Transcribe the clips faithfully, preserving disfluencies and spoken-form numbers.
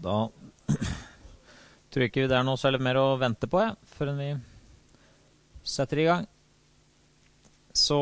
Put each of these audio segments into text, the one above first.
Da tror jeg ikke det er noe særlig mer å vente på, jeg, før vi setter i gang. Så,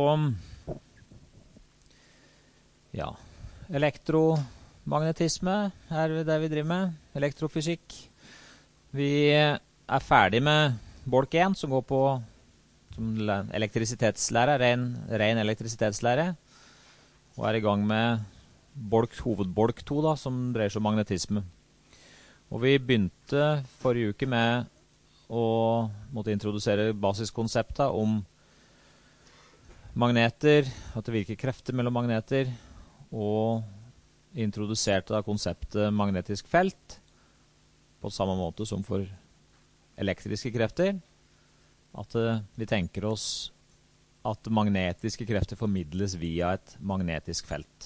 ja, elektromagnetisme er det vi driver med, elektrofysikk. Vi er ferdig med bolk én, som går på som elektrisitetslære, ren, ren elektrisitetslære, og er i gang med bolk, hovedbolk to, da, som dreier seg om magnetisme. Og vi begynte forrige uke med å måtte introdusere basiskonseptet om magneter, at det virker krefter mellom magneter, og introduserte da konseptet magnetisk felt, på samme måte som for elektriske krefter, at uh, vi tenker oss at magnetiske krefter formidles via et magnetisk felt.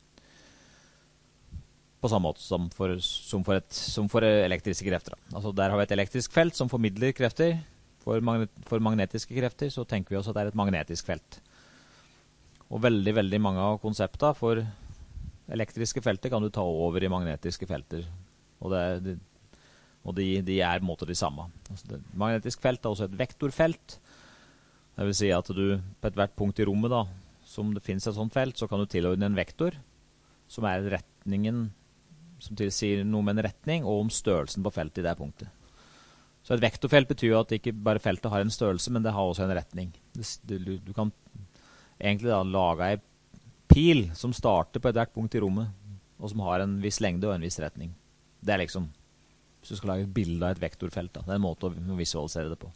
På samme måte som for, som for, et, som for elektriske krefter. Altså der har vi et elektrisk felt som formidler krefter. For, magnet, for magnetiske krefter så tenker vi oss at det er et magnetisk felt. Og veldig, veldig mange av konseptene for elektriske felter kan du ta over i magnetiske felter. Og det er... Det, Og de, de er på en måte de samme. Altså det, magnetisk felt er også et vektorfelt. Det vil si at du på et hvert punkt i rommet, da, som det finnes et sånt felt, så kan du tilordne en vektor, som er retningen, som sier noe med en retning, og om størrelsen på feltet i det punktet. Så et vektorfelt betyr jo at ikke bare feltet har en størrelse, men det har også en retning. Du, du, du kan egentlig da lage en pil som starter på et hvert punkt i rommet, og som har en viss lengde og en viss retning. Det er liksom... Hvis du skal lage et bilde av et vektorfelt, da. Det er en måte å visualisere det på.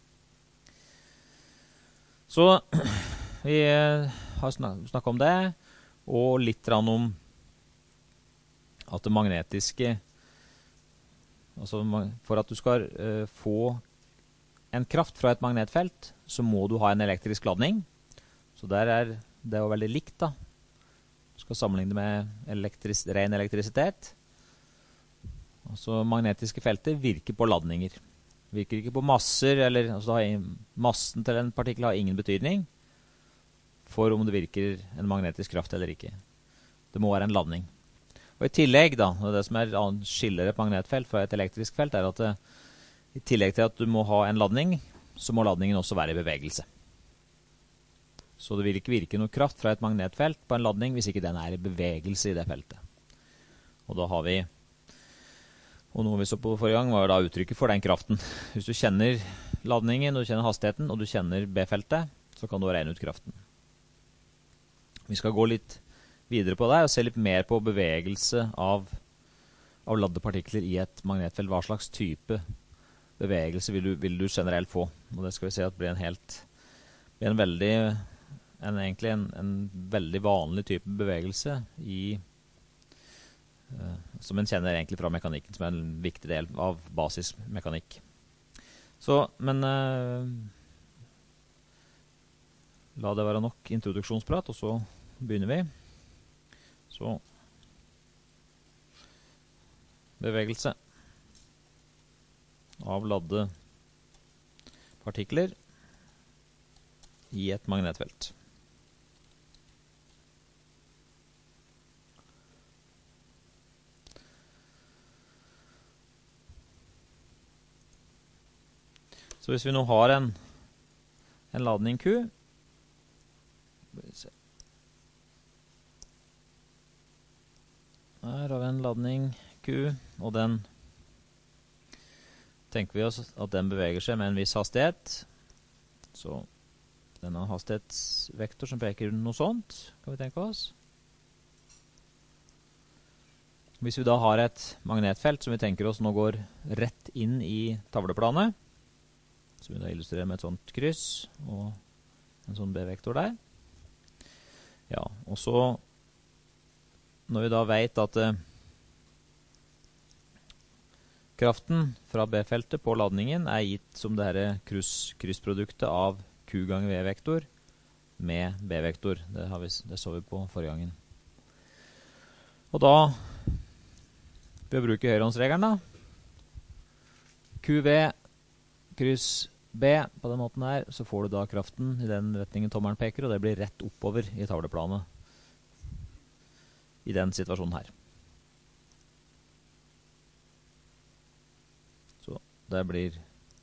Så vi har snakket om det, og litt om at det magnetiske, altså for at du skal uh, få en kraft fra et magnetfelt, så må du ha en elektrisk ladning. Så der er det jo veldig likt, da. Du skal sammenligne det med elektris ren elektrisitet. Altså magnetiske felter virker på ladninger. Virker ikke på masser, eller altså massen til en partikkel har ingen betydning for om det virker en magnetisk kraft eller ikke. Det må være en ladning. Og i tillegg da, og det som er skiller et magnetfelt fra et elektrisk felt, er at det, i tillegg til at du må ha en ladning, så må ladningen også være i bevegelse. Så det vil ikke virke noe kraft fra et magnetfelt på en ladning hvis ikke den er i bevegelse i det feltet. Og da har vi Og noe vi så på forrige gang var da uttrykket for den kraften. Hvis du kjenner ladningen, du kjenner hastigheten, og du kjenner B-feltet, så kan du regne ut kraften. Vi skal gå litt videre på det, og se litt mer på bevegelse av, av ladde partikler i et magnetfelt. Hva slags type bevegelse vil du, vil du generelt få? Og det skal vi se at blir en helt, blir en veldig, en, egentlig en, en veldig vanlig type bevegelse i Uh, som en kjenner egentlig fra mekanikken, som er en viktig del av basismekanikk. Så, men uh, la det være nok introduksjonsprat, og så begynner vi. Så bevegelse av ladde partikler i et magnetfelt. Så hvis vi nå har en, en ladning Q, her har vi en ladning Q, og den tenker vi oss at den beveger seg med en viss hastighet. Så denne hastighetsvektor som peker noe sånt, kan vi tenke oss. Hvis vi da har et magnetfelt som vi tenker oss nå går rett inn i tavleplanet, som vi da illustrerer med et sånt kryss, og en sånn B-vektor der. Ja, og så, når vi da vet at eh, kraften fra B-feltet på ladningen er gitt som det her kryss, kryssproduktet av Q ganger V-vektor med B-vektor. Det, har vi, det så vi på forrige gangen. Og da, ved å bruke høyrehåndsregelen da, Q V kryss B på den måten her, så får du da kraften i den retningen tommelen peker, og det blir rett oppover i tavleplanet i den situasjonen her. det blir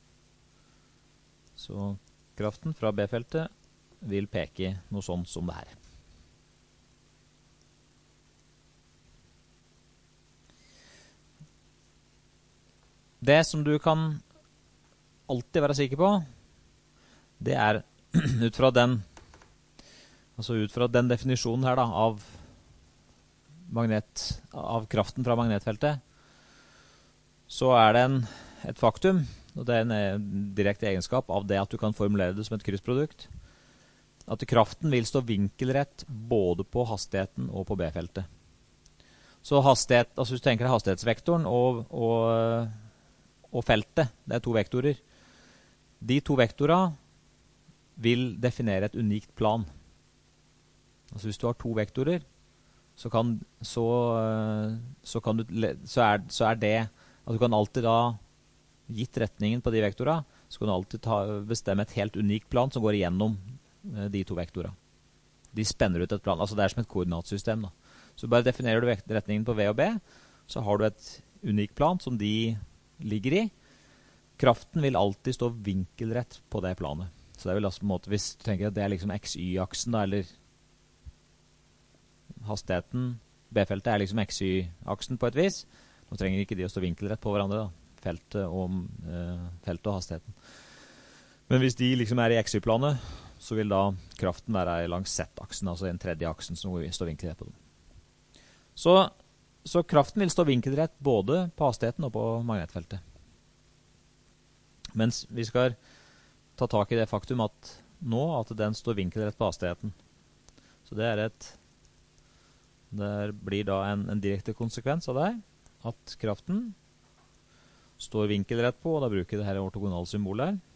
så kraften fra B-feltet vil peke noe sånt som det her. Det som du kan alltid være sikker på, det er ut fra den altså ut fra den definisjonen her da, av magnet, av kraften fra magnetfeltet, så er det en, et faktum, og det er en direkte egenskap av det at du kan formulere det som et kryssprodukt, at kraften vil stå vinkelrett både på hastigheten og på B-feltet. Så hastighet, altså hvis du tenker deg hastighetsvektoren og, og, og feltet, det er to vektorer. De to vektorene vil definere et unikt plan. Altså hvis du har to vektorer, så kan, så, så kan du, så er, så er det, at du kan alltid da, gitt retningen på de vektorene, så kan du alltid ta, bestemme et helt unikt plan som går igjennom de to vektorene. De spenner ut et plan, altså det er som et koordinatsystem da. Så bare definerer du retningen på V og B, så har du et unikt plan som de ligger i. Kraften vil alltid stå vinkelrett på det planet. Så det er vel altså på en måte, hvis du tenker at det er liksom X Y-aksen da, eller hastigheten, B-feltet er liksom X Y-aksen på et vis. Nå trenger ikke de å stå vinkelrett på hverandre da, feltet og, eh, feltet og hastigheten. Men hvis de liksom er i X Y-planet, så vil da kraften være langs Z-aksen, altså en tredje aksen som står vinkelrett på dem. Så, så kraften vil stå vinkelrett både på hastigheten og på magnetfeltet. Mens vi skal ta tak i det faktum at nå at den står vinkelrett på hastigheten. Så det er et det blir da en, en direkte konsekvens av det, at kraften står vinkelrett på, og da bruker jeg det her ortogonalsymbolet her.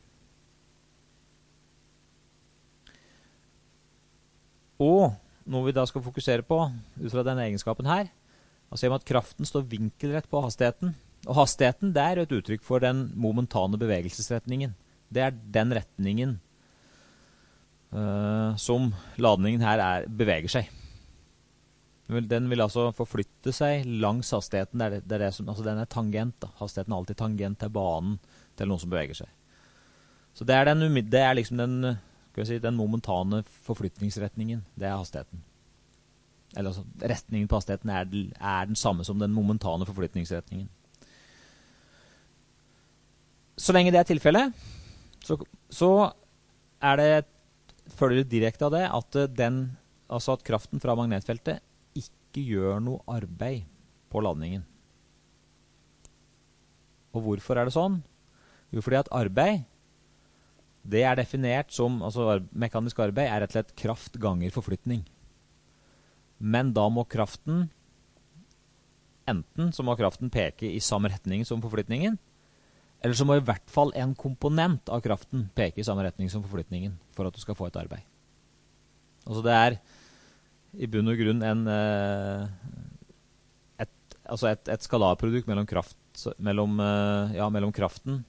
Og noe vi da skal fokusere på, ut fra denne egenskapen her, da ser vi at kraften står vinkelrett på hastigheten. Og hastigheten, det er et uttrykk for den momentane bevegelsesretningen. Det er den retningen uh, som ladningen her er, beveger seg. Den vil altså forflytte seg langs hastigheten. Det er det, det er det som, altså den er tangent. Da. Hastigheten er alltid tangent til banen til noe som beveger seg. Så det er, den, det er liksom den, skal vi si, den momentane forflytningsretningen. Det er hastigheten. Eller altså, retningen på hastigheten er, er den samme som den momentane forflytningsretningen. Så lenge det er tilfellet, så, så er det, følger det direkte av det, at, den, altså at kraften fra magnetfeltet ikke gjør noe arbeid på ladningen. Og hvorfor er det sånn? Jo, fordi at arbeid, det er definert som, altså mekanisk arbeid er rett og slett kraft ganger forflytning. Men da må kraften, enten så må kraften peke i samme retning som forflytningen, eller så må i hvert fall en komponent av kraften peke i samme retning som forflytningen for at du skal få et arbeid. Altså det er i bunn og grunn en, et, altså et, et skalarprodukt mellom, kraft, mellom, ja, mellom kraften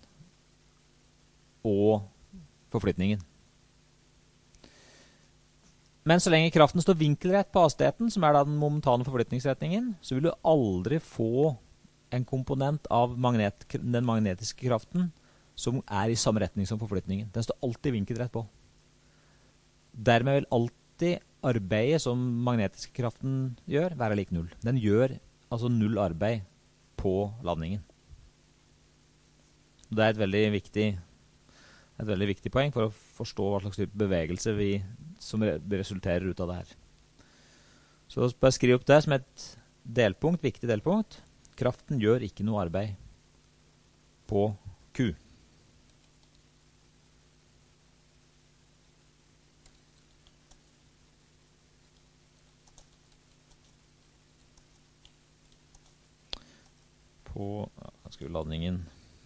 og forflytningen. Men så lenge kraften står vinkelrett på hastigheten, som er da den momentane forflytningsretningen, så vil du aldri få en komponent av magnet, den magnetiske kraften som er i samme retning som forflytningen. Den står alltid vinkelrett på. Dermed vil alltid arbeidet som magnetiske kraften gjør, være lik null. Den gjør altså null arbeid på ladningen. Det er et veldig viktig, et veldig viktig poeng for å forstå hva slags type bevegelse vi, som resulterer ut av det her. Så bare skriv opp det som et delpunkt, viktig delpunkt. Kraften gjør ikke noe arbeid på Q. På, ja, skal vi ladningen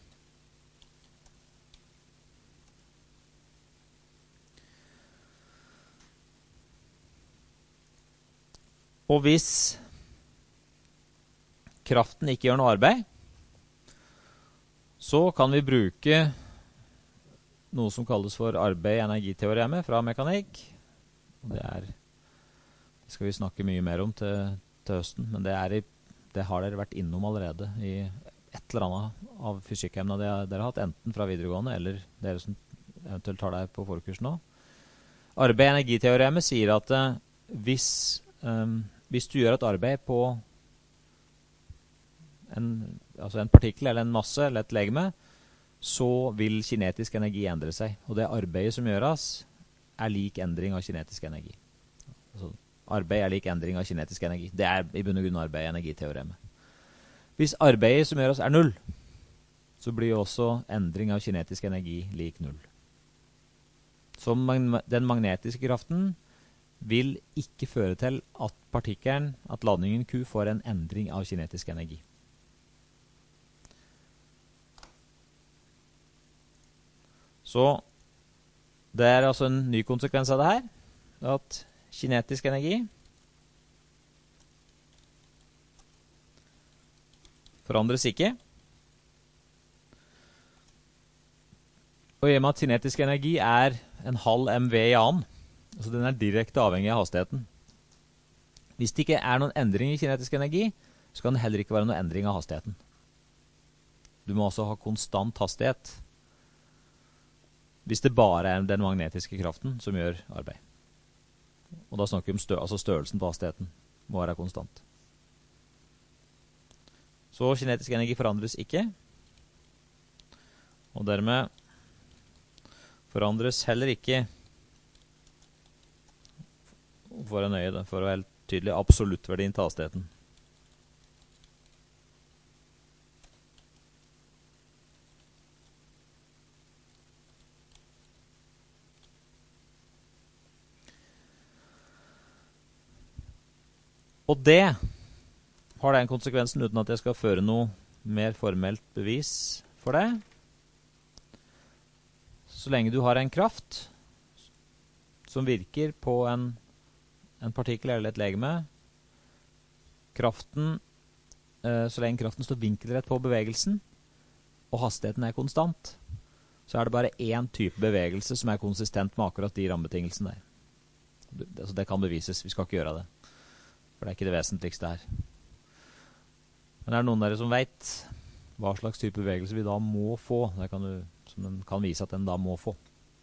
og hvis kraften ikke gjør noe arbeid, så kan vi bruke noe som kalles for arbeid-energiteoremet fra mekanikk. Det, er, det skal vi snakke mye mer om til, til høsten, men det, er i, det har dere vært innom allerede i et eller annet av fysikkemna dere, dere har hatt, enten fra videregående eller dere som eventuelt tar deg på forkurs nå. Arbeid-energiteoremet sier at uh, hvis, um, hvis du gjør et arbeid på en, altså en partikkel eller en masse eller et legeme, så vil kinetisk energi endre seg. Og det arbeidet som gjøres er lik endring av kinetisk energi. Altså, arbeid er lik endring av kinetisk energi. Det er i bunn og grunn arbeid-energiteoremet. Hvis arbeidet som gjøres er null, så blir jo også endring av kinetisk energi lik null. Så mag- den magnetiske kraften vil ikke føre til at partikkelen, at ladningen Q får en endring av kinetisk energi. Så det er altså en ny konsekvens av det her, at kinetisk energi forandres ikke. Og i og med at kinetisk energi er en halv M V i annen, altså den er direkte avhengig av hastigheten. Hvis det ikke er noen endring i kinetisk energi, så kan det heller ikke være noen endring av hastigheten. Du må også ha konstant hastighet, hvis det bare er den magnetiske kraften som gjør arbeid. Og da snakker vi om stø altså størrelsen på hastigheten må være konstant. Så kinetisk energi forandres ikke, og dermed forandres heller ikke, for å nøye det, for å være helt tydelig, absoluttverdien til hastigheten. Og det har den konsekvensen, uten at jeg skal føre noe mer formelt bevis for det. Så lenge du har en kraft som virker på en, en partikkel eller et legeme, kraften, eh, så lenge kraften står vinkelrett på bevegelsen, og hastigheten er konstant, så er det bare én type bevegelse som er konsistent med akkurat de rammebetingelsene der. Det, altså det kan bevises, vi skal ikke gjøre det. For det er ikke det vesentligste her. Men er det noen av dere som vet hva slags type bevegelse vi da må få? Det kan du, som den kan vise at den da må få.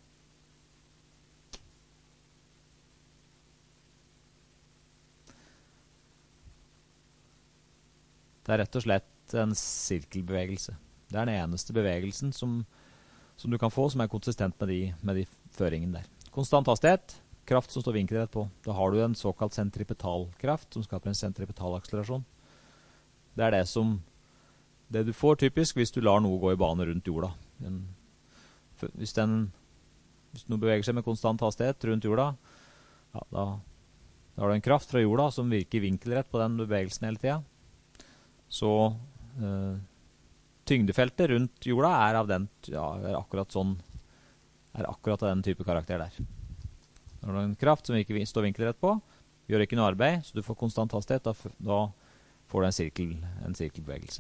Det er rett og slett en sirkelbevegelse. Det er den eneste bevegelsen som, som du kan få, som er konsistent med de, med de føringene der. Konstant hastighet, kraft som står vinkelrett på. Da har du en såkalt sentripetalkraft som skaper en sentripetalakselerasjon. Det er det som det du får typisk hvis du lar noe gå i bane rundt jorda. En, hvis, den, hvis noe beveger seg med konstant hastighet rundt jorda, ja, da, da har du en kraft fra jorda som virker vinkelrett på den bevegelsen hele tiden. Så eh, tyngdefeltet rundt jorda er av den, ja, er akkurat sånn, er akkurat av den type karakter der. Når du har en kraft som ikke står vinkelrett på, gjør ikke noe arbeid, så du får konstant hastighet, da, da får du en, sirkel, en sirkelbevegelse.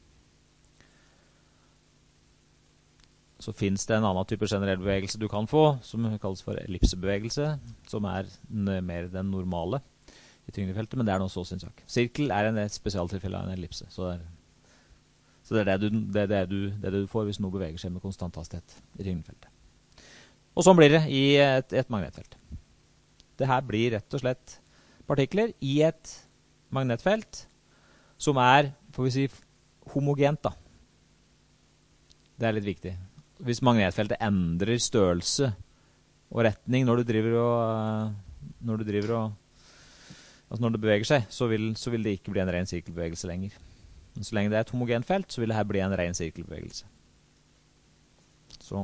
Så finnes det en annen type generell bevegelse du kan få, som kalles for ellipsebevegelse, som er mer den normale i tyngdefeltet, men det er noe så sin sak. Sirkel er en spesialtilfelle av en ellipse, så det er, så det, er det, du, det, er det, du, det er det du får hvis noe beveger seg med konstant hastighet i tyngdefeltet. Og sånn blir det i et, et magnetfelt. Det her blir rett og slett partikler i et magnetfelt som er, får vi si, homogent da. Det er litt viktig. Hvis magnetfeltet endrer størrelse og retning når du driver og, når du driver og, altså når det beveger seg, så vil, så vil det ikke bli en ren sirkelbevegelse lenger. Men så lenge det er et homogent felt, så vil det her bli en ren sirkelbevegelse. Så.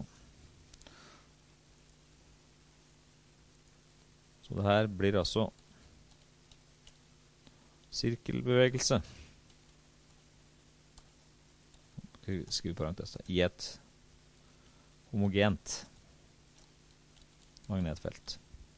Så det her blir altså sirkelbevegelse. Skriv parentes da. I et homogent magnetfelt.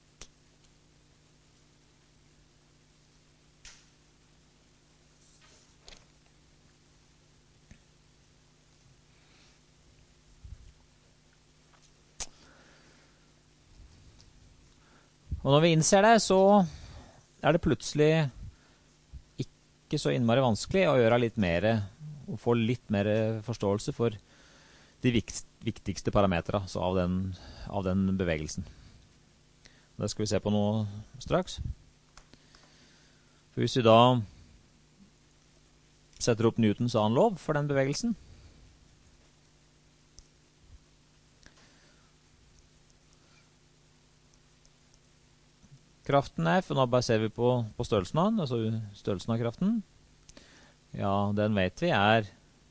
Og når vi innser det, så er det plutselig ikke så innmari vanskelig å gjøre litt mer å få litt mer forståelse for de vikt, viktigste parametere altså av, den, av den bevegelsen. Det skal vi se på nå straks. For hvis vi da setter opp Newtons annen lov for den bevegelsen, kraften F, og nå bare ser vi på, på størrelsen av den, altså størrelsen av kraften. Ja, den vet vi er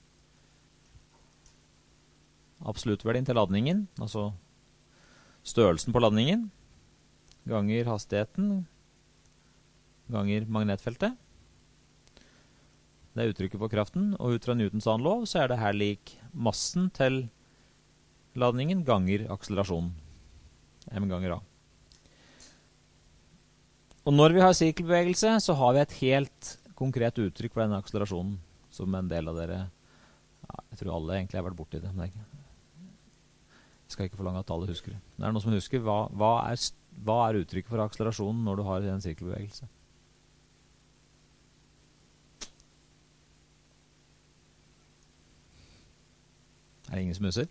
absoluttverdien til ladningen, altså størrelsen på ladningen, ganger hastigheten, ganger magnetfeltet. Det er uttrykket for kraften, og ut fra Newtons annen lov så er det her lik massen til ladningen ganger akselerasjonen, m ganger a. Og når vi har sirkelbevegelse, så har vi et helt konkret uttrykk for denne akselerasjonen, som en del av dere, ja, jeg tror alle egentlig har vært borti det, men jeg skal ikke forlange at alle husker det. Det er noen som husker, hva, hva, er, hva er uttrykket for akselerasjonen når du har en sirkelbevegelse? Er det ingen som husker?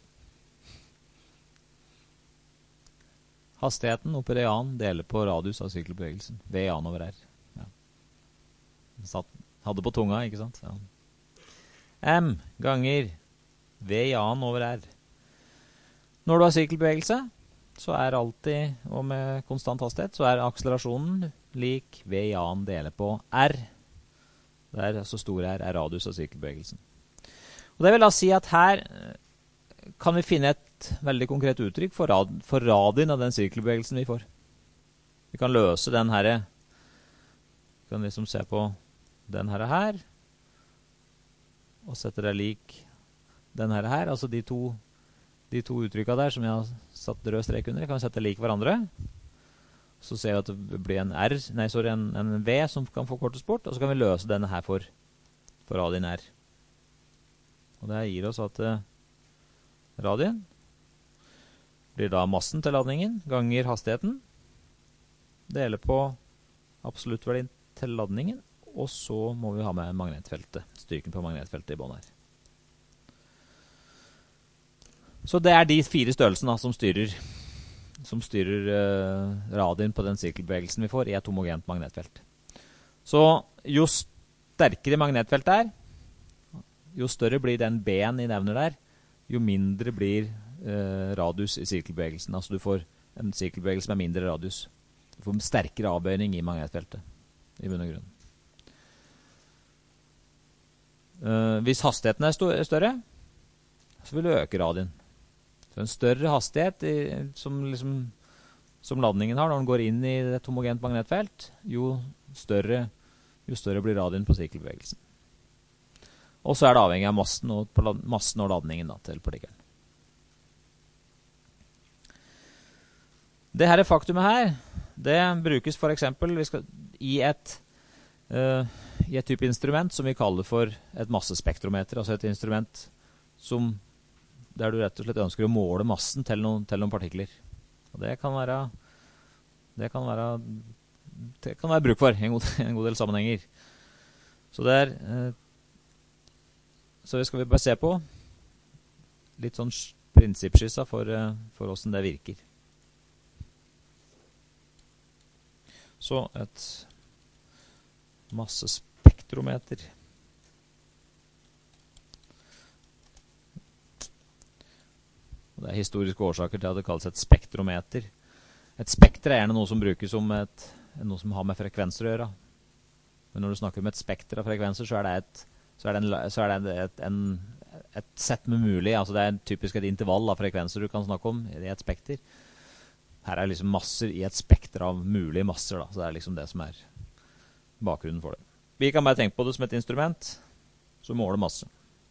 Hastigheten oppe i A-en deler på radius av sirkelbevegelsen. V A-en over R. Ja. Satt, hadde på tunga, ikke sant? Ja. M ganger V A-en over R. Når du har sirkelbevegelse, så er alltid, og med konstant hastighet, så er akselerasjonen lik V A-en deler på R. Der så stor R er radius av sirkelbevegelsen. Og det vil da si at her kan vi finne et veldig konkret uttrykk for, rad, for radien av den sirkelbevegelsen vi får. Vi kan løse den her, vi kan liksom se på den her her, og sette det lik den her her, altså de to, de to uttrykkene der som jeg har satt rød strek under, jeg kan sette lik hverandre. Så ser vi at det blir en R, nei, sorry, en, en V som kan forkortes bort, og så kan vi løse denne her for, for radien R. Og det gir oss at uh, radien blir da massen til ladningen ganger hastigheten, deler på absoluttverdien til ladningen, og så må vi ha med magnetfeltet, styrken på magnetfeltet i bånd her. Så det er de fire størrelsene som styrer, som styrer uh, radien på den sirkelbevegelsen vi får i et homogent magnetfelt. Så jo sterkere magnetfeltet er, jo større blir den B-en i nevner der, jo mindre blir eh, radius i sirkelbevegelsen. Altså du får en sirkelbevegelse med mindre radius. Du får en sterkere avbøyning i magnetfeltet, i bunn og grunn. Eh, hvis hastigheten er større, så vil du øke radien. Så en større hastighet i, som, liksom, som ladningen har når den går inn i et homogent magnetfelt, jo større, jo større blir radien på sirkelbevegelsen. Og så er det avhengig av massen og, massen og ladningen da, til partikkelen. Det her faktumet her, det brukes for eksempel vi skal, i, et, uh, i et type instrument som vi kaller for et massespektrometer, altså et instrument som, der du rett og slett ønsker å måle massen til noen, til noen partikler. Og det kan være, det kan være, det kan være bruk for en god, en god del sammenhenger. Så det er... Uh, Så skal vi bare se på litt sånn prinsippskissa for, for hvordan det virker. Så et massespektrometer. Det er historiske årsaker til at det kalles et spektrometer. Et spekter er gjerne noe som brukes som et, noe som har med frekvenser å gjøre. Men når du snakker om et spekter av frekvenser, så er det et så er det, en, så er det et, en, et sett med mulig, altså det er typisk et intervall av frekvenser du kan snakke om i et spekter. Her er liksom masser i et spekter av mulige masser, da. Så det er liksom det som er bakgrunnen for det. Vi kan bare tenke på det som et instrument som måler masse.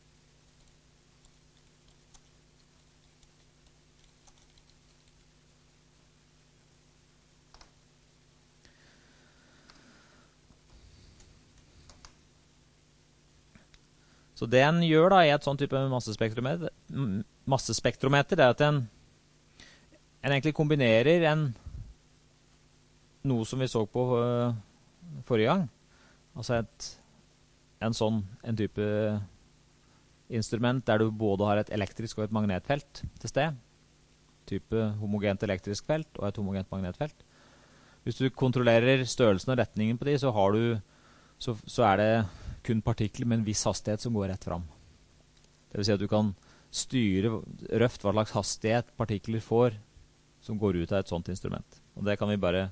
Så det en gjør da i et sånn type massespektrometer, massespektrometer er at en, en egentlig kombinerer en, noe som vi så på uh, forrige gang, altså et, en sånn en type instrument der du både har et elektrisk og et magnetfelt til sted, type homogent elektrisk felt og et homogent magnetfelt. Hvis du kontrollerer størrelsen og retningen på de, så, har du, så, så er det kun partikler med en viss hastighet som går rett fram. Det vil si at du kan styre røft hva slags hastighet partikler får som går ut av et sånt instrument. Og det kan vi bare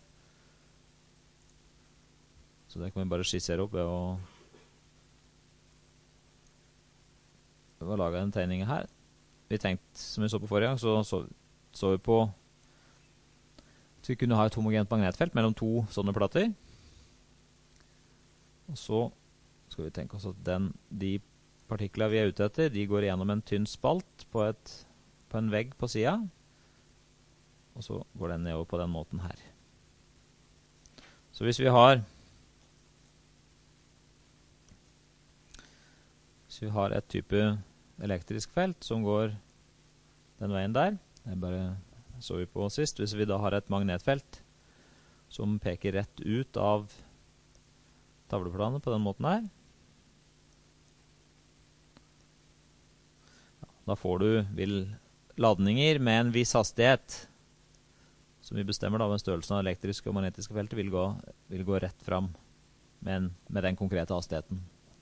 så det kan vi bare skissere opp ved å ved å lage en tegning her. Vi tenkte, som vi så på forrige gang, så så, så vi på at vi kunne ha et homogent magnetfelt mellom to sånne plater. Og så skal vi tenke oss at den, de partikler vi er ute etter, de går gjennom en tynn spalt på, et, på en vegg på siden. Og så går den nedover på den måten her. Så hvis vi har hvis vi har et type elektrisk felt som går den veien der, det bare så vi på sist, hvis vi da har et magnetfelt som peker rett ut av tavleplanet på den måten her, da får du vil ladninger med en viss hastighet, som vi bestemmer da, med størrelsen av elektriske og magnetiske feltet, vil gå, vil gå rett fram med, en, med den konkrete hastigheten.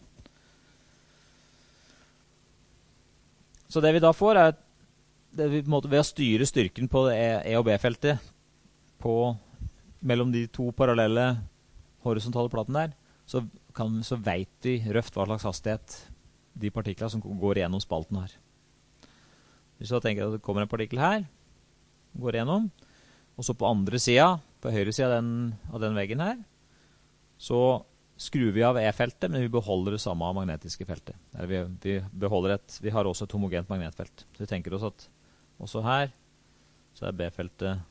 Så det vi da får er det vi, på en måte, ved å styre styrken på E- og B-feltet på, mellom de to parallelle horisontale platene der, så, kan, så vet vi røft hva slags hastighet de partiklene som går gjennom spalten har. Hvis vi tenker at det kommer en partikkel her, går gjennom, og så på andre siden, på høyre siden av den, av den veggen her, så skrur vi av E-feltet, men vi beholder det samme magnetiske feltet. Vi, vi, beholder et, vi har også et homogent magnetfelt. Så vi tenker oss at også her, så er B-feltet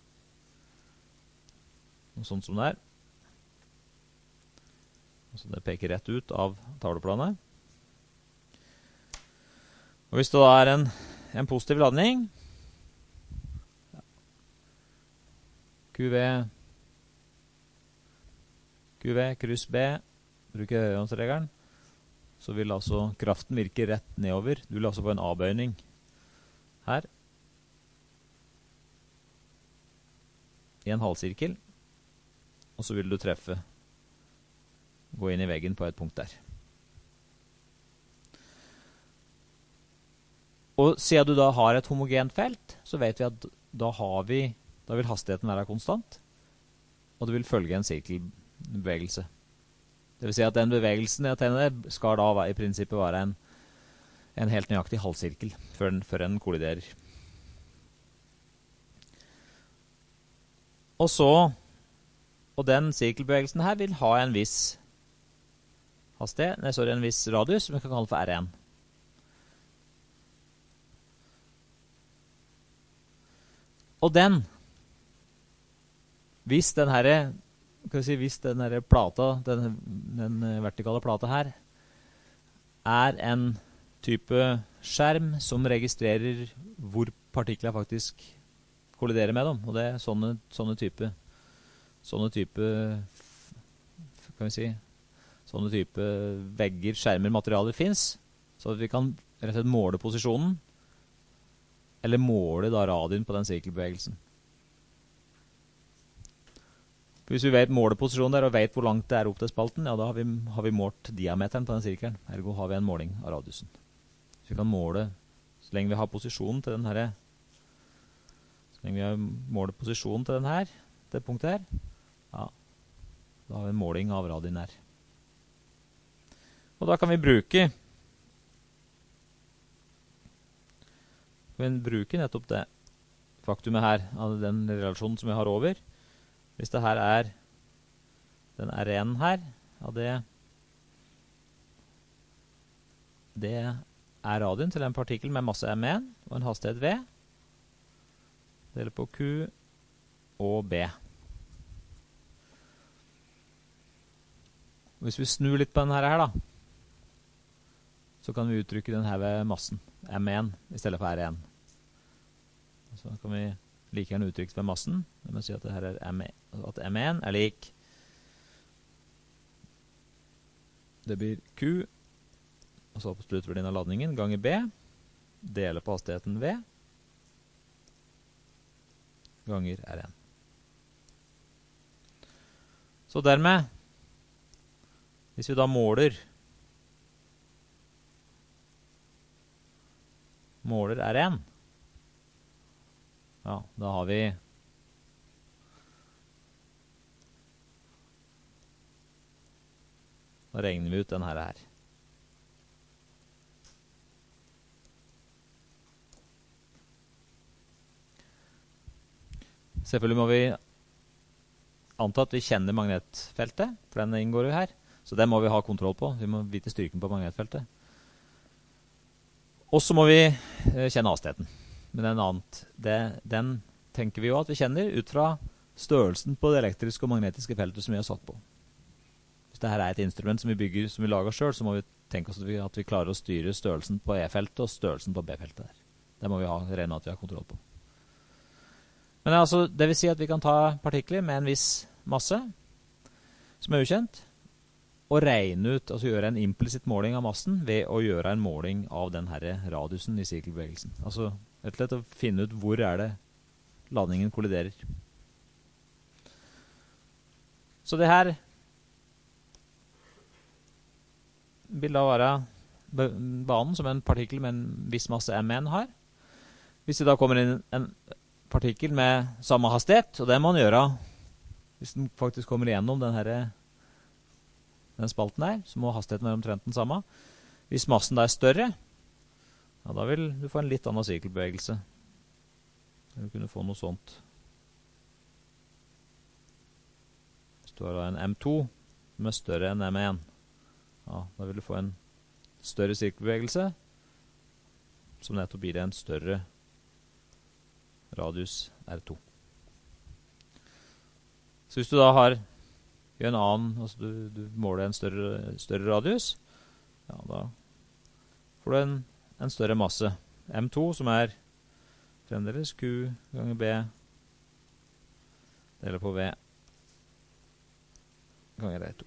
noe sånt som det er. Så det peker rett ut av tavleplanet. Og hvis det da er en, en positiv ladning, Q V Q V, kryss B, bruker høyhåndsregelen, så vil altså kraften virke rett nedover. Du vil altså få en avbøyning her, i en halvsirkel, og så vil du treffe, gå inn i veggen på et punkt der. Og siden du da har et homogent felt, så vet vi at da, har vi, da vil hastigheten være konstant, og det vil følge en sirkelbevegelse. Det vil si at den bevegelsen jeg tegner skal da i prinsippet være en, en helt nøyaktig halvsirkel før den, før den kolliderer. Og så, og den sirkelbevegelsen her vil ha en viss hastighet, nei, sorry, en viss radius, som vi kan kalle for R en. Og den, hvis den her, kan vi si, hvis den her plata, den, den vertikale plata her, er en type skjerm som registrerer hvor partikler faktisk kolliderer med dem, og det er sånne, sånne type, sånne type, kan vi si, sånne type vegger, skjermer, materialer finnes, så at vi kan rett og slett måle posisjonen, eller måle da radien på den sirkelbevegelsen. Hvis vi vet måleposisjonen der og vet hvor langt det er opp til spalten, ja, da har vi, har vi målt diameteren på den sirkelen. Ergo har vi en måling av radiusen. Så vi kan måle, så lenge vi har posisjonen til den her, så lenge vi har målet posisjonen til den her, det punktet her, ja, da har vi en måling av radien her. Og da kan vi bruke, kan vi bruke nettopp det faktumet her, av den relasjonen som vi har over. Hvis det her er den R en her, ja, det, det er radien til en partikkel med masse M en og en hastighet V. Deler på Q og B. Hvis vi snur litt på denne her da, så kan vi uttrykke den her ved massen, M en, i stedet for R en. Så kan vi like gjerne uttrykt ved massen. Det må si at det her er M en, at M en er lik, det blir Q og så på sluttverdien av ladningen, ganger B, dele på hastigheten V, ganger R N. Så dermed, hvis vi da måler, måler R N, ja, da har vi da regner vi ut den her her. Selvfølgelig må vi anta at vi kjenner magnetfeltet, for den inngår jo her. Så det må vi ha kontroll på. Vi må vite styrken på magnetfeltet. Og så må vi eh, kjenne hastigheten. Men den, annet, det, den tenker vi jo at vi kjenner ut fra størrelsen på det elektriske og magnetiske feltet som vi har satt på. Hvis dette er et instrument som vi bygger, som vi lager selv, så må vi tenke oss at vi, at vi klarer å styre størrelsen på E-feltet og størrelsen på B-feltet der. Det må vi ha regne at vi har kontroll på. Men det, altså, det vil si at vi kan ta partikler med en viss masse, som er ukjent, og regne ut, altså gjøre en implisitt måling av massen ved å gjøre en måling av den her radiusen i sirkelbevegelsen. Altså rett og slett å finne ut hvor er det ladningen kolliderer. Så det her vil da være banen som en partikkel med en viss masse M N har. Hvis det da kommer inn en partikkel med samme hastighet, og det må man gjøre hvis den faktisk kommer igjennom den, her, den spalten der, så må hastigheten være omtrent den samme. Hvis massen da er større, ja, da vil du få en litt annen sirkelbevegelse. Du kunne få noe sånt. Hvis du har en M to som er større enn M en, ja, da vil du få en større sirkelbevegelse, som nettopp blir en større radius R to. Så hvis du da har en annen, altså du, du måler en større, større radius, ja, da får du en, en større masse. M to som er fremdeles Q ganger B deler på V ganger R to.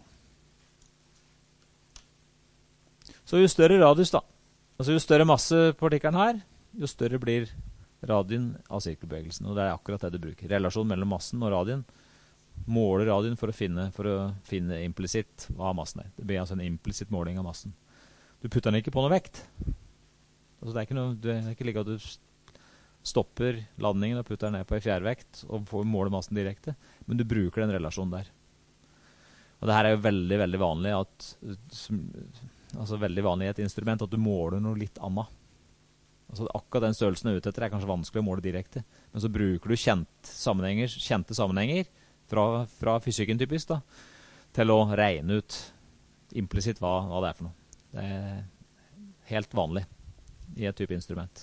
Så jo større radius da, altså jo større masse partikkelen har, jo større blir radien av sirkelbevegelsen, og det er akkurat det du bruker. Relasjonen mellom massen og radien. Måler radien for å finne, for å finne implisitt hva massen er. Det blir altså en implisitt måling av massen. Du putter den ikke på noe vekt. Altså det er ikke, noe, det er ikke like at du stopper landingen og putter den ned på en fjærvekt og får måle massen direkte, men du bruker den relasjonen der. Og det her er jo veldig, veldig vanlig at, altså veldig vanlig i et instrument at du måler noe litt annet. Altså akkurat den størrelsen er ute etter er kanskje vanskelig å måle direkte, men så bruker du kjent sammenhenger, kjente sammenhenger fra, fra fysikken typisk da, til å regne ut implisitt hva, hva det er for noe. Det er helt vanlig i et type instrument.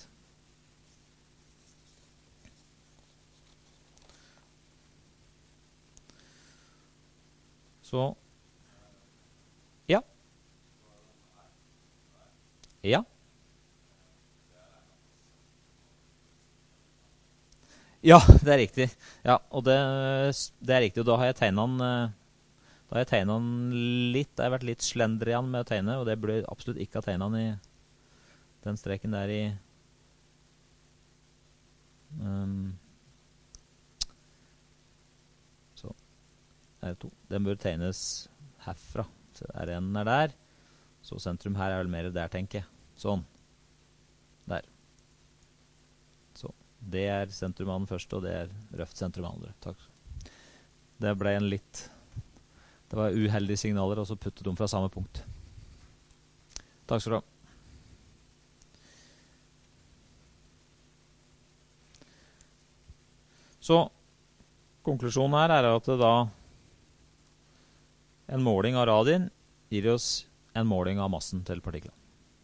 Så ja. Ja. Ja, det er riktig. Ja, og det, det er riktig, og da har jeg tegnet den, da har jeg tegnet den litt, det har vært litt slendrian med å tegne, og det burde absolutt ikke ha tegnet den i den streken der i um, så R to. Den bør tegnes herfra, så R en er der, så sentrum her er vel mer der, tenker jeg. Sånn. Der. Så. Det er sentrum av den første, og det er røft sentrum av den andre. Takk. Det ble en litt... Det var uheldige signaler, og så puttet de fra samme punkt. Takk skal du ha. Så, konklusjonen her er at det da en måling av radien gir oss en måling av massen til partiklene.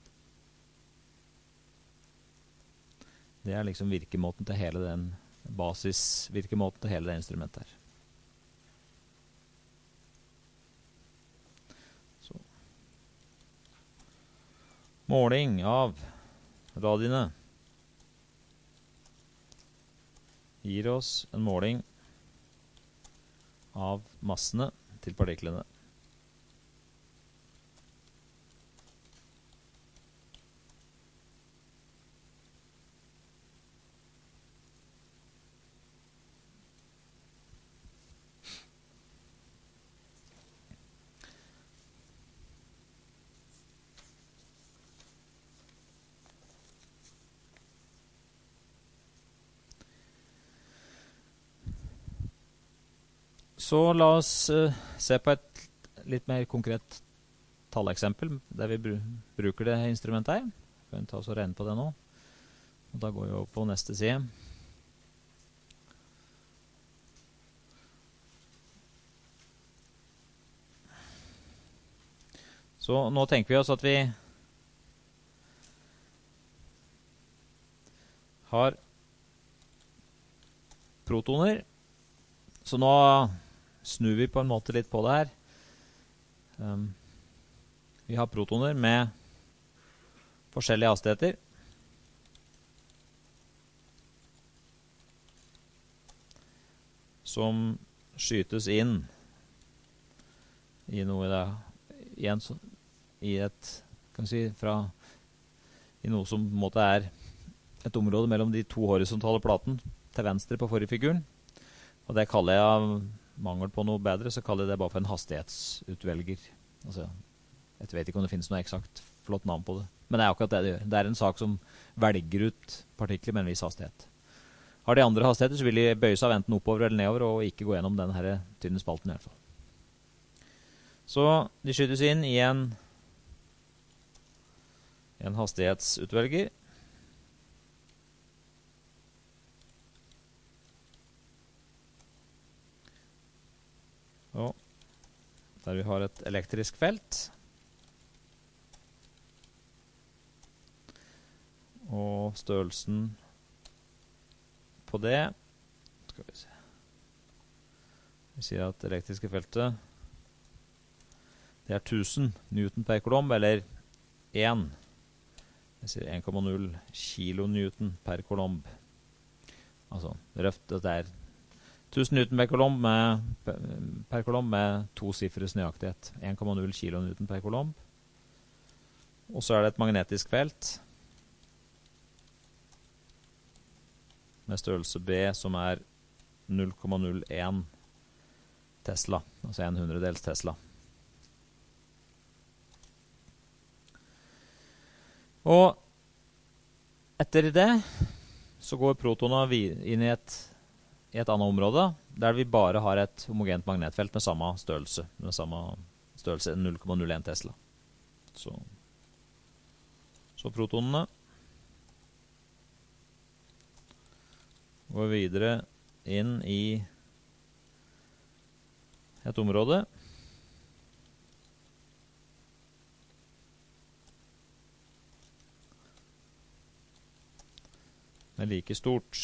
Det er liksom virkemåten til hele den basisvirkemåten til hele det instrumentet her. Så. Måling av radiene gir oss en måling av massene til partiklene. Så la oss uh, se på et litt mer konkret talleksempel, der vi br bruker det instrumentet her. Kan vi ta oss og regne på det nå. Og da går vi over på neste side. Så nå tenker vi oss at vi har protoner. Så nå snur vi på en måte litt på det her. Um, vi har protoner med forskjellige hastigheter. Som skytes inn i noe da, i, en, i et, kan vi si, fra, i noe som på en måte er et område mellom de to horisontale platen til venstre på forrige figuren. Og det kaller jeg, mangel på noe bedre, så kaller jeg det bare for en hastighetsutvelger. Altså, jeg vet ikke om det finnes noe eksakt flott navn på det. Men det er akkurat det det gjør. Det er en sak som velger ut partikler med en viss hastighet. Har de andre hastigheter, så vil de bøye seg enten oppover eller nedover, og ikke gå gjennom denne tynne spalten i hvert fall. Så de skytes inn i en, en hastighetsutvelger. Og der vi har et elektrisk felt. Og størrelsen på det, skal vi se. Vi sier at det elektriske feltet, det er tusen newton per kolomb, eller én. Jeg sier en komma null kilonewton per kolomb. Altså, røft, det er tusen newton per kolomb med, per kolomb med to siffres nøyaktighet. en komma null kilonewton per kolomb. Og så er det et magnetisk felt med størrelse B som er null komma null én Tesla, altså en hundredels Tesla. Og etter det så går protoner inn i et, i et annet område, der vi bare har et homogent magnetfelt med samme størrelse, med samme størrelse null komma null én Tesla. Så, så protonene går videre inn i et område med like stort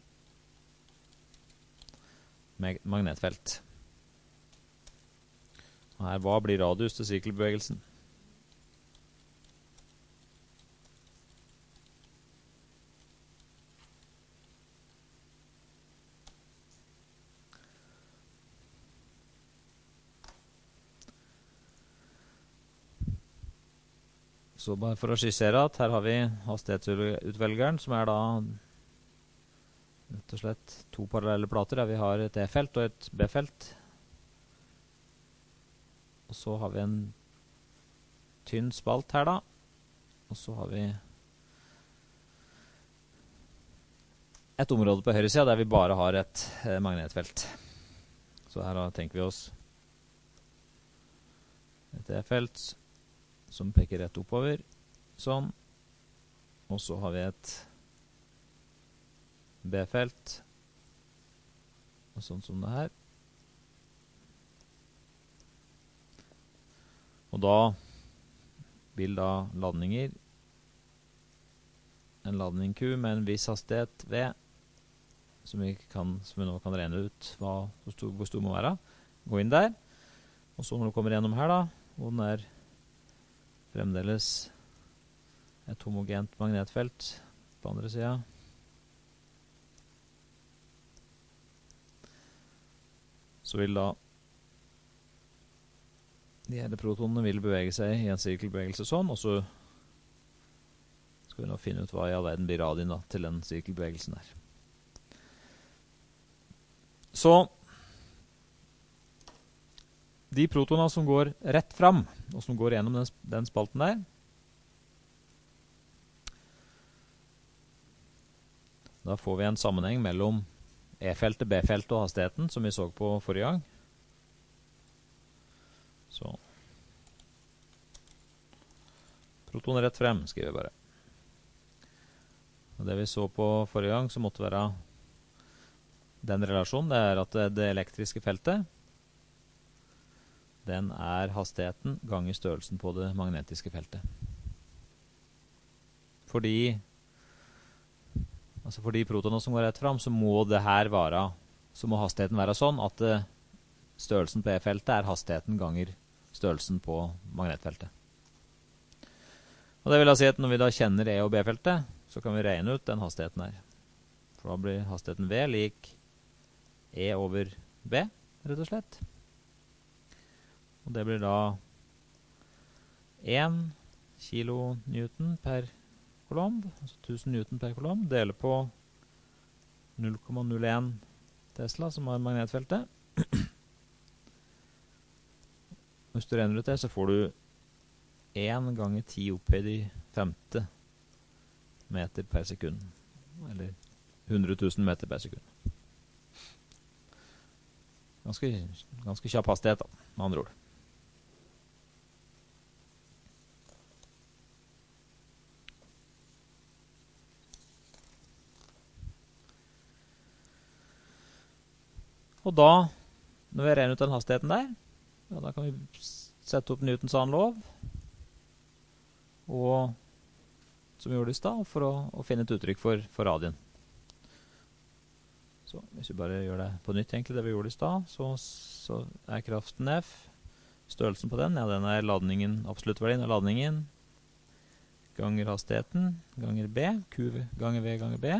magnetfelt. Og her, hva blir radius til sirkelbevegelsen? Så bare for å skissere at her har vi hastighetsutvelgeren, som er da rett og slett to parallelle plater, der vi har et E-felt og et B-felt. Og så har vi en tynn spalt her da, og så har vi et område på høyre siden der vi bare har et eh, magnetfelt. Så her da tenker vi oss et E-felt som peker rett oppover, sånn. Og så har vi et B-felt, og sånn som det her. Og da vil da ladninger, en ladning Q med en viss hastighet V, som vi, kan, som vi nå kan regne ut hva, hvor stor, hvor stor må være, gå inn der. Og så når du kommer gjennom her da, og den er fremdeles et homogent magnetfelt på andre siden. Så vil da de hele protonene vil bevege seg i en sirkelbevegelse sånn, og så skal vi nå finne ut hva i all verden blir radien da, til den sirkelbevegelsen der. Så de protonene som går rett fram, og som går gjennom den, den spalten der, da får vi en sammenheng mellom E-feltet, B-feltet og hastigheten, som vi så på forrige gang. Proton rett frem, skriver jeg bare. Og det vi så på forrige gang, så måtte være den relasjonen, det er at det elektriske feltet, den er hastigheten ganger størrelsen på det magnetiske feltet. Fordi, altså for de protonene som går rett frem, så må det her være, så må hastigheten være sånn at størrelsen på E-feltet er hastigheten ganger størrelsen på magnetfeltet. Og det vil da si at når vi da kjenner E- og B-feltet, så kan vi regne ut den hastigheten her. For da blir hastigheten V lik E over B, rett og slett. Og det blir da én kilonewton per kolomb, altså tusen newton per kolomb, deler på null komma null én Tesla, som er magnetfeltet. Hvis du regner ut det, så får du én ganger ti opphøyd i femte meter per sekund. Eller hundre tusen meter per sekund. Ganske, ganske kjapp hastighet, da, med andre ord. Og da, når vi regner ut den hastigheten der, ja, da kan vi sette opp Newtons annen lov, og, som vi gjorde i stad, for å, å finne et uttrykk for, for radien. Så hvis vi bare gjør det på nytt, egentlig, det vi gjorde i stad, så, så er kraften F, størrelsen på den, ja, den er ladningen, absoluttverdien av ladningen, ganger hastigheten, ganger B, Q ganger V ganger B,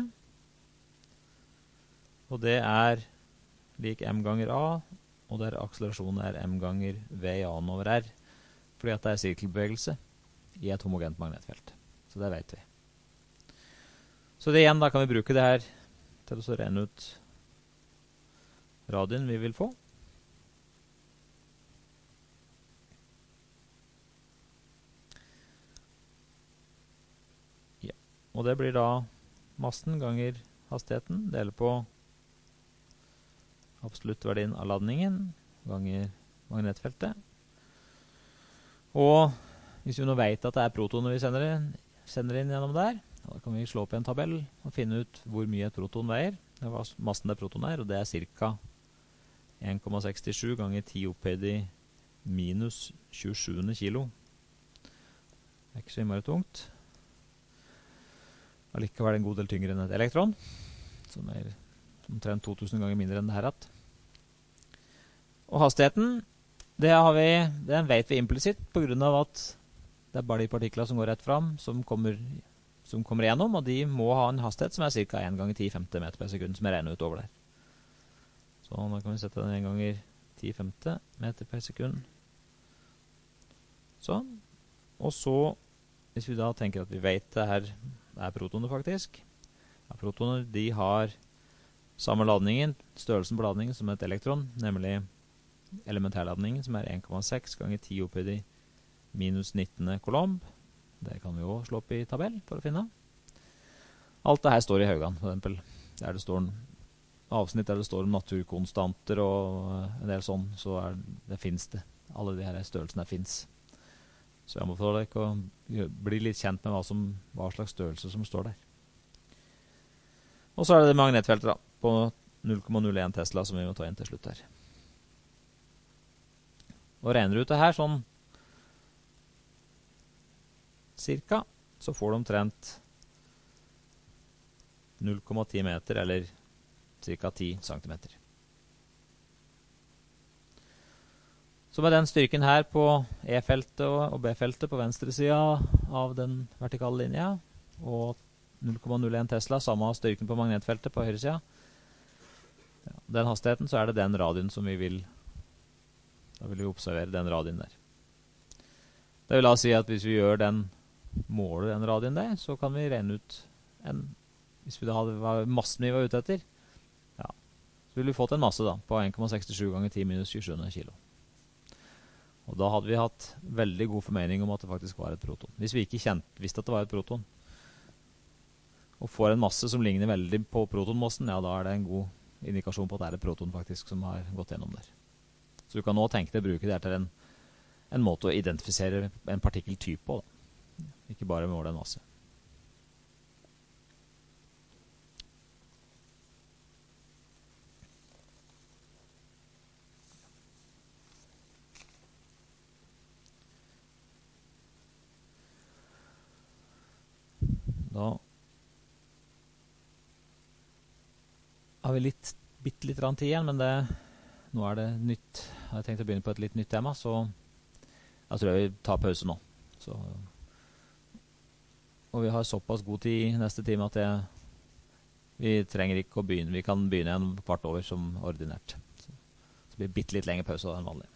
og det er lik m ganger a, og der akselerasjonen er m ganger v i annen over r, fordi at det er sirkelbevegelse i et homogent magnetfelt. Så det vet vi. Så det igjen, da kan vi bruke det her til å regne ut radien vi vil få. Ja. Og det blir da massen ganger hastigheten, deler på absoluttverdien av ladningen ganger magnetfeltet. Og hvis vi nå vet at det er protoner vi sender inn, sender inn gjennom der, da kan vi slå opp i en tabell og finne ut hvor mye et proton veier. Det var massen det proton er, og det er cirka én komma sekstisju ganger ti opphøyd i minus tjuesju kilo. Det er ikke så innmari tungt. Allikevel er det en god del tyngre enn et elektron, som er omtrent to tusen ganger mindre enn det her. Og hastigheten, det har vi, den vet vi implisitt på grunn av at det er bare de partikler som går rett fram som kommer, som kommer igjennom, og de må ha en hastighet som er ca. én ganger ti femte meter per sekund, som er regnet ut over der. Så da kan vi sette den én ganger ti femte meter per sekund. Sånn. Og så, hvis vi da tenker at vi vet det her er protoner faktisk, ja, protoner, de har samme ladningen, størrelsen på ladningen som et elektron, nemlig elementærladningen, som er én komma seks ganger ti opphøyd i minus nitten kolomb. Det kan vi jo slå opp i tabell for å finne. Alt det her står i Haugan, for eksempel. Der det står en avsnitt der det står om naturkonstanter og en del sånn, så er, det finnes det. Alle de her størrelsene finnes. Så jeg må få deg å bli litt kjent med hva, som, hva slags størrelse som står der. Og så er det det magnetfeltet da, på null komma null én Tesla som vi må ta inn til slutt her. Og regner ut det her sånn cirka, så får du omtrent null komma ti meter, eller cirka ti centimeter. Så med den styrken her på E-feltet og B-feltet på venstre siden av den vertikale linja, og null komma null én Tesla, samme styrken på magnetfeltet på høyre siden, ja, den hastigheten, så er det den radien som vi vil, da vil vi observere den radien der. Det vil da si at hvis vi gjør den, måler den radien der, så kan vi regne ut en, hvis vi da hadde massen vi var ute etter, ja, så ville vi fått en masse da, på én komma sekstisju ganger ti minus tjuesju kilo. Og da hadde vi hatt veldig god formening om at det faktisk var et proton. Hvis vi ikke kjent, visste at det var et proton, og får en masse som ligner veldig på protonmassen, ja, da er det en god indikasjon på at det er et proton faktisk som har gått gjennom der. Så du kan nå tenke deg å bruke det til en, en måte å identifisere en partikkeltype på da. Ikke bare måle en masse. Da har vi litt, bitte litt tid igjen, men det, nå er det nytt. Jeg har tenkt å begynne på et litt nytt tema, så jeg tror jeg vil ta pause nå. Så, og vi har såpass god tid i neste time at jeg, vi trenger ikke å begynne. Vi kan begynne en kvart over som ordinært. Så, så det blir bitte litt lengre pause enn vanlig.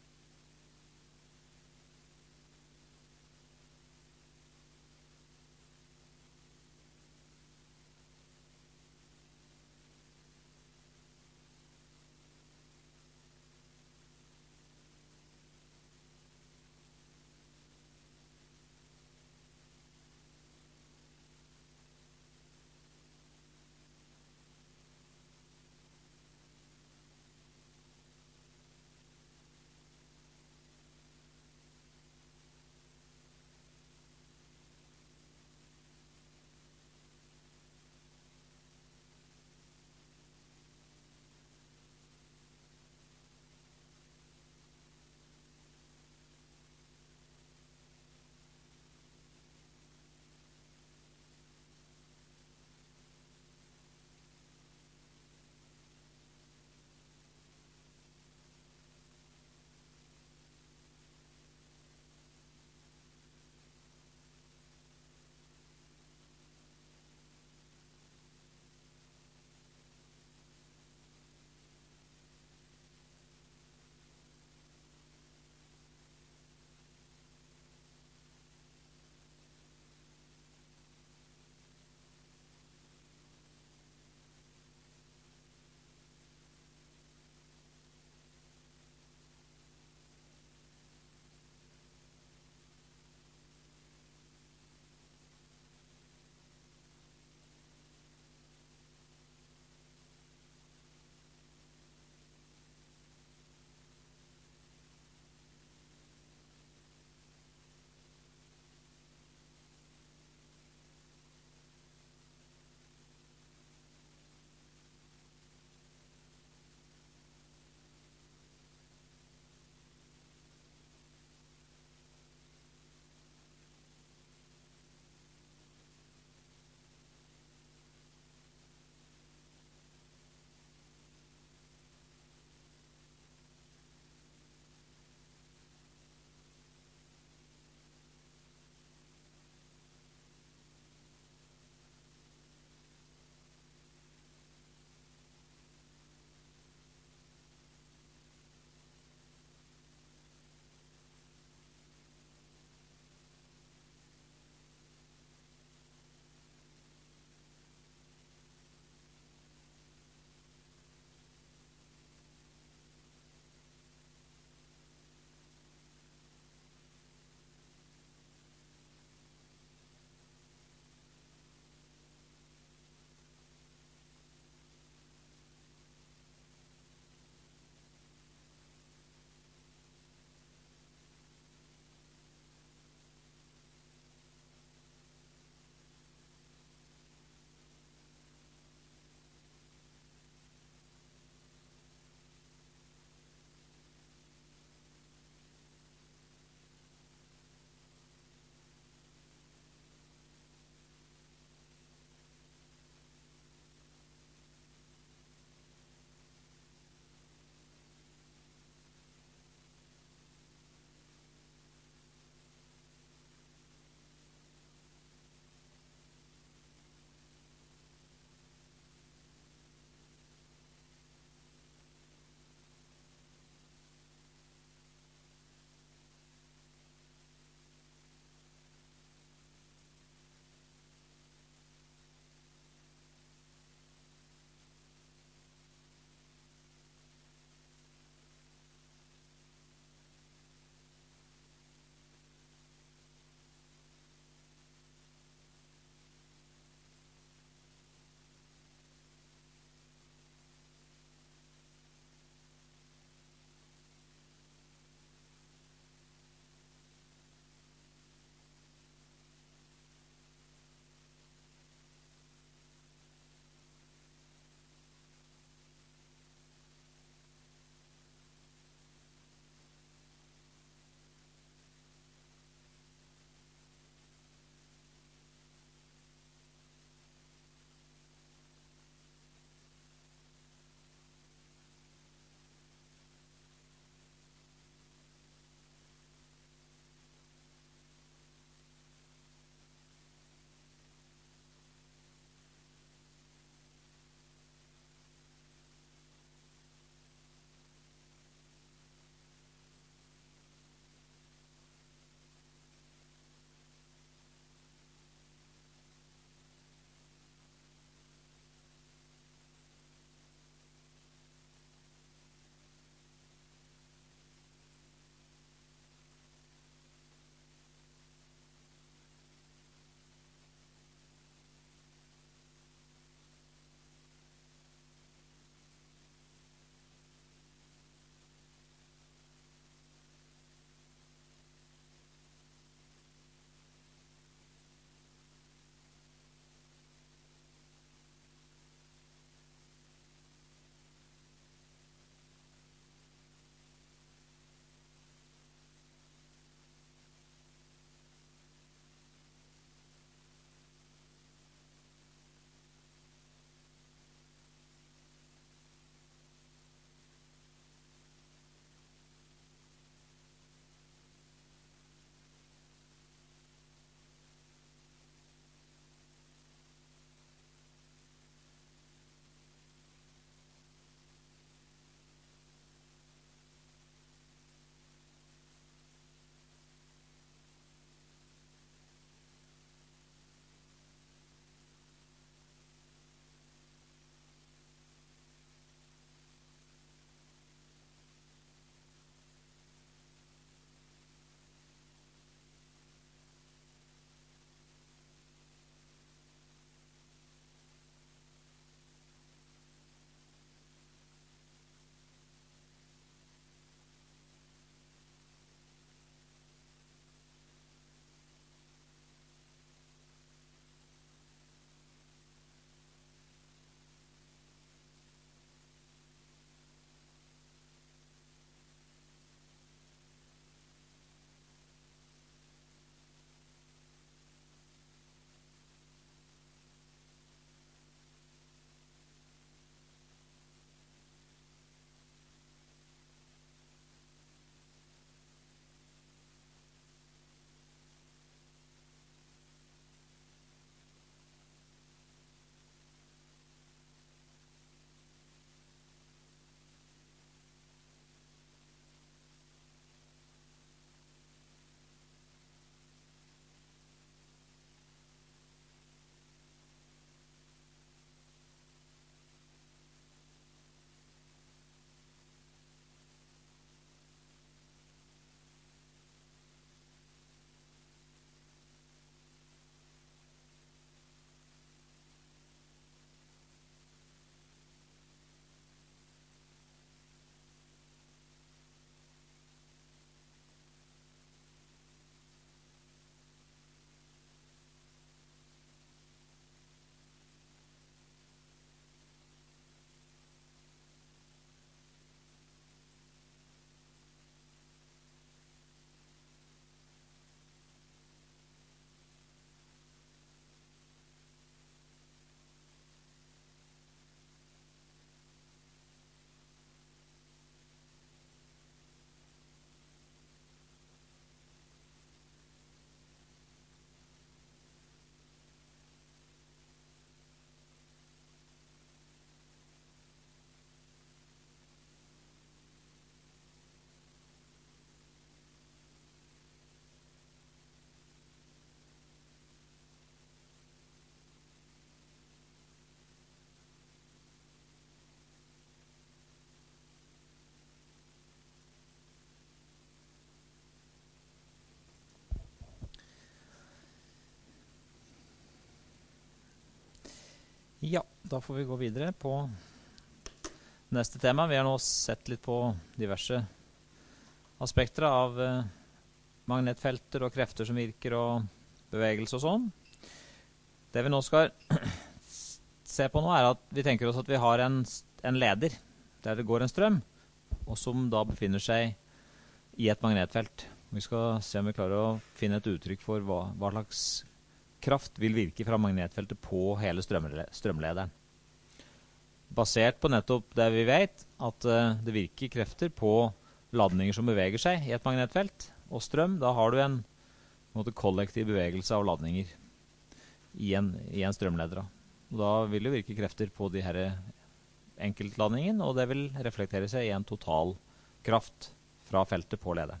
Ja, da får vi gå videre på neste tema. Vi har nå sett litt på diverse aspekter av eh, magnetfelter og krefter som virker og bevegelse og sånn. Det vi nå skal se på nå er at vi tenker oss at vi har en, en leder der det går en strøm, og som da befinner seg i et magnetfelt. Vi skal se om vi klarer å finne et uttrykk for hva, hva slags kraft vil virke fra magnetfeltet på hele strømlederen. Basert på nettopp det vi vet, at uh, det virker krefter på ladninger som beveger seg i et magnetfelt, og strøm, da har du en, en måte, kollektiv bevegelse av ladninger i en, i en strømleder. Og da vil det virke krefter på de her enkeltladningen, og det vil reflektere seg i en total kraft fra feltet på lederen.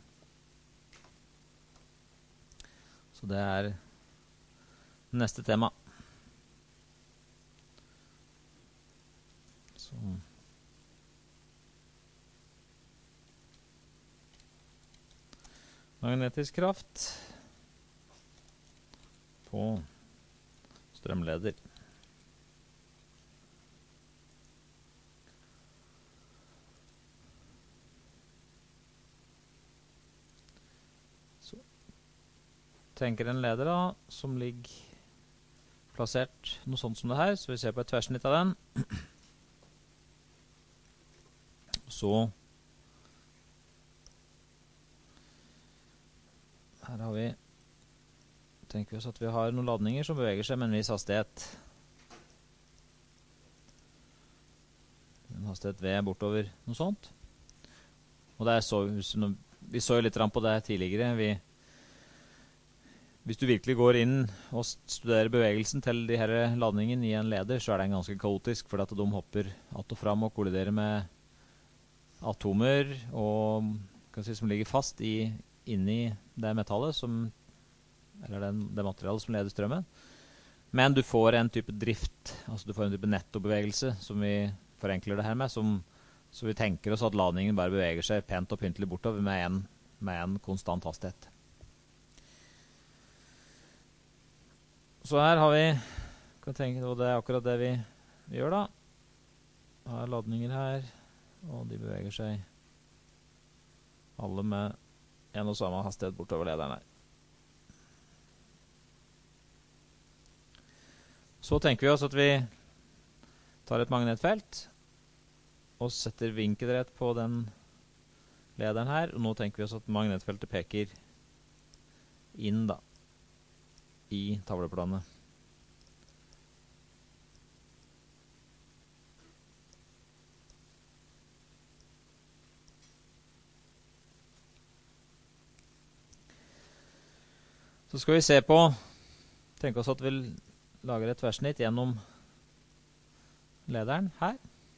Så det er neste tema. Så. Magnetisk kraft på strømleder. Så tenker en leder da, som ligger plassert noe sånt som det her, så vi ser på et tverrsnitt av den. Så her har vi, tenker vi oss at vi har noen ladninger som beveger seg med en viss hastighet. En hastighet V bortover noe sånt. Og det er så, vi så jo litt på det tidligere. Vi, hvis du virkelig går inn og studerer bevegelsen til de her ladningen i en leder, så er den ganske kaotisk, fordi at de hopper att og fram og kolliderer med atomer og, kan si, som ligger fast i, inni det metallet, som, eller den, det materialet som leder strømmen. Men du får en type drift, altså du får en type nettobevegelse, som vi forenkler det her med, som, så vi tenker oss at ladningen bare beveger seg pent og pyntelig bortover med en, med en konstant hastighet. Så her har vi, kan tenke, og det er akkurat det vi, vi gjør da. Vi har ladninger her, og de beveger seg alle med en og samme hastighet bortover lederen her. Så tenker vi oss at vi tar et magnetfelt og setter vinkelrett på den lederen her, og nå tenker vi oss at magnetfeltet peker inn da i tavleplanet. Så skal vi se på, tenke oss at vi lager et tverrsnitt gjennom lederen her.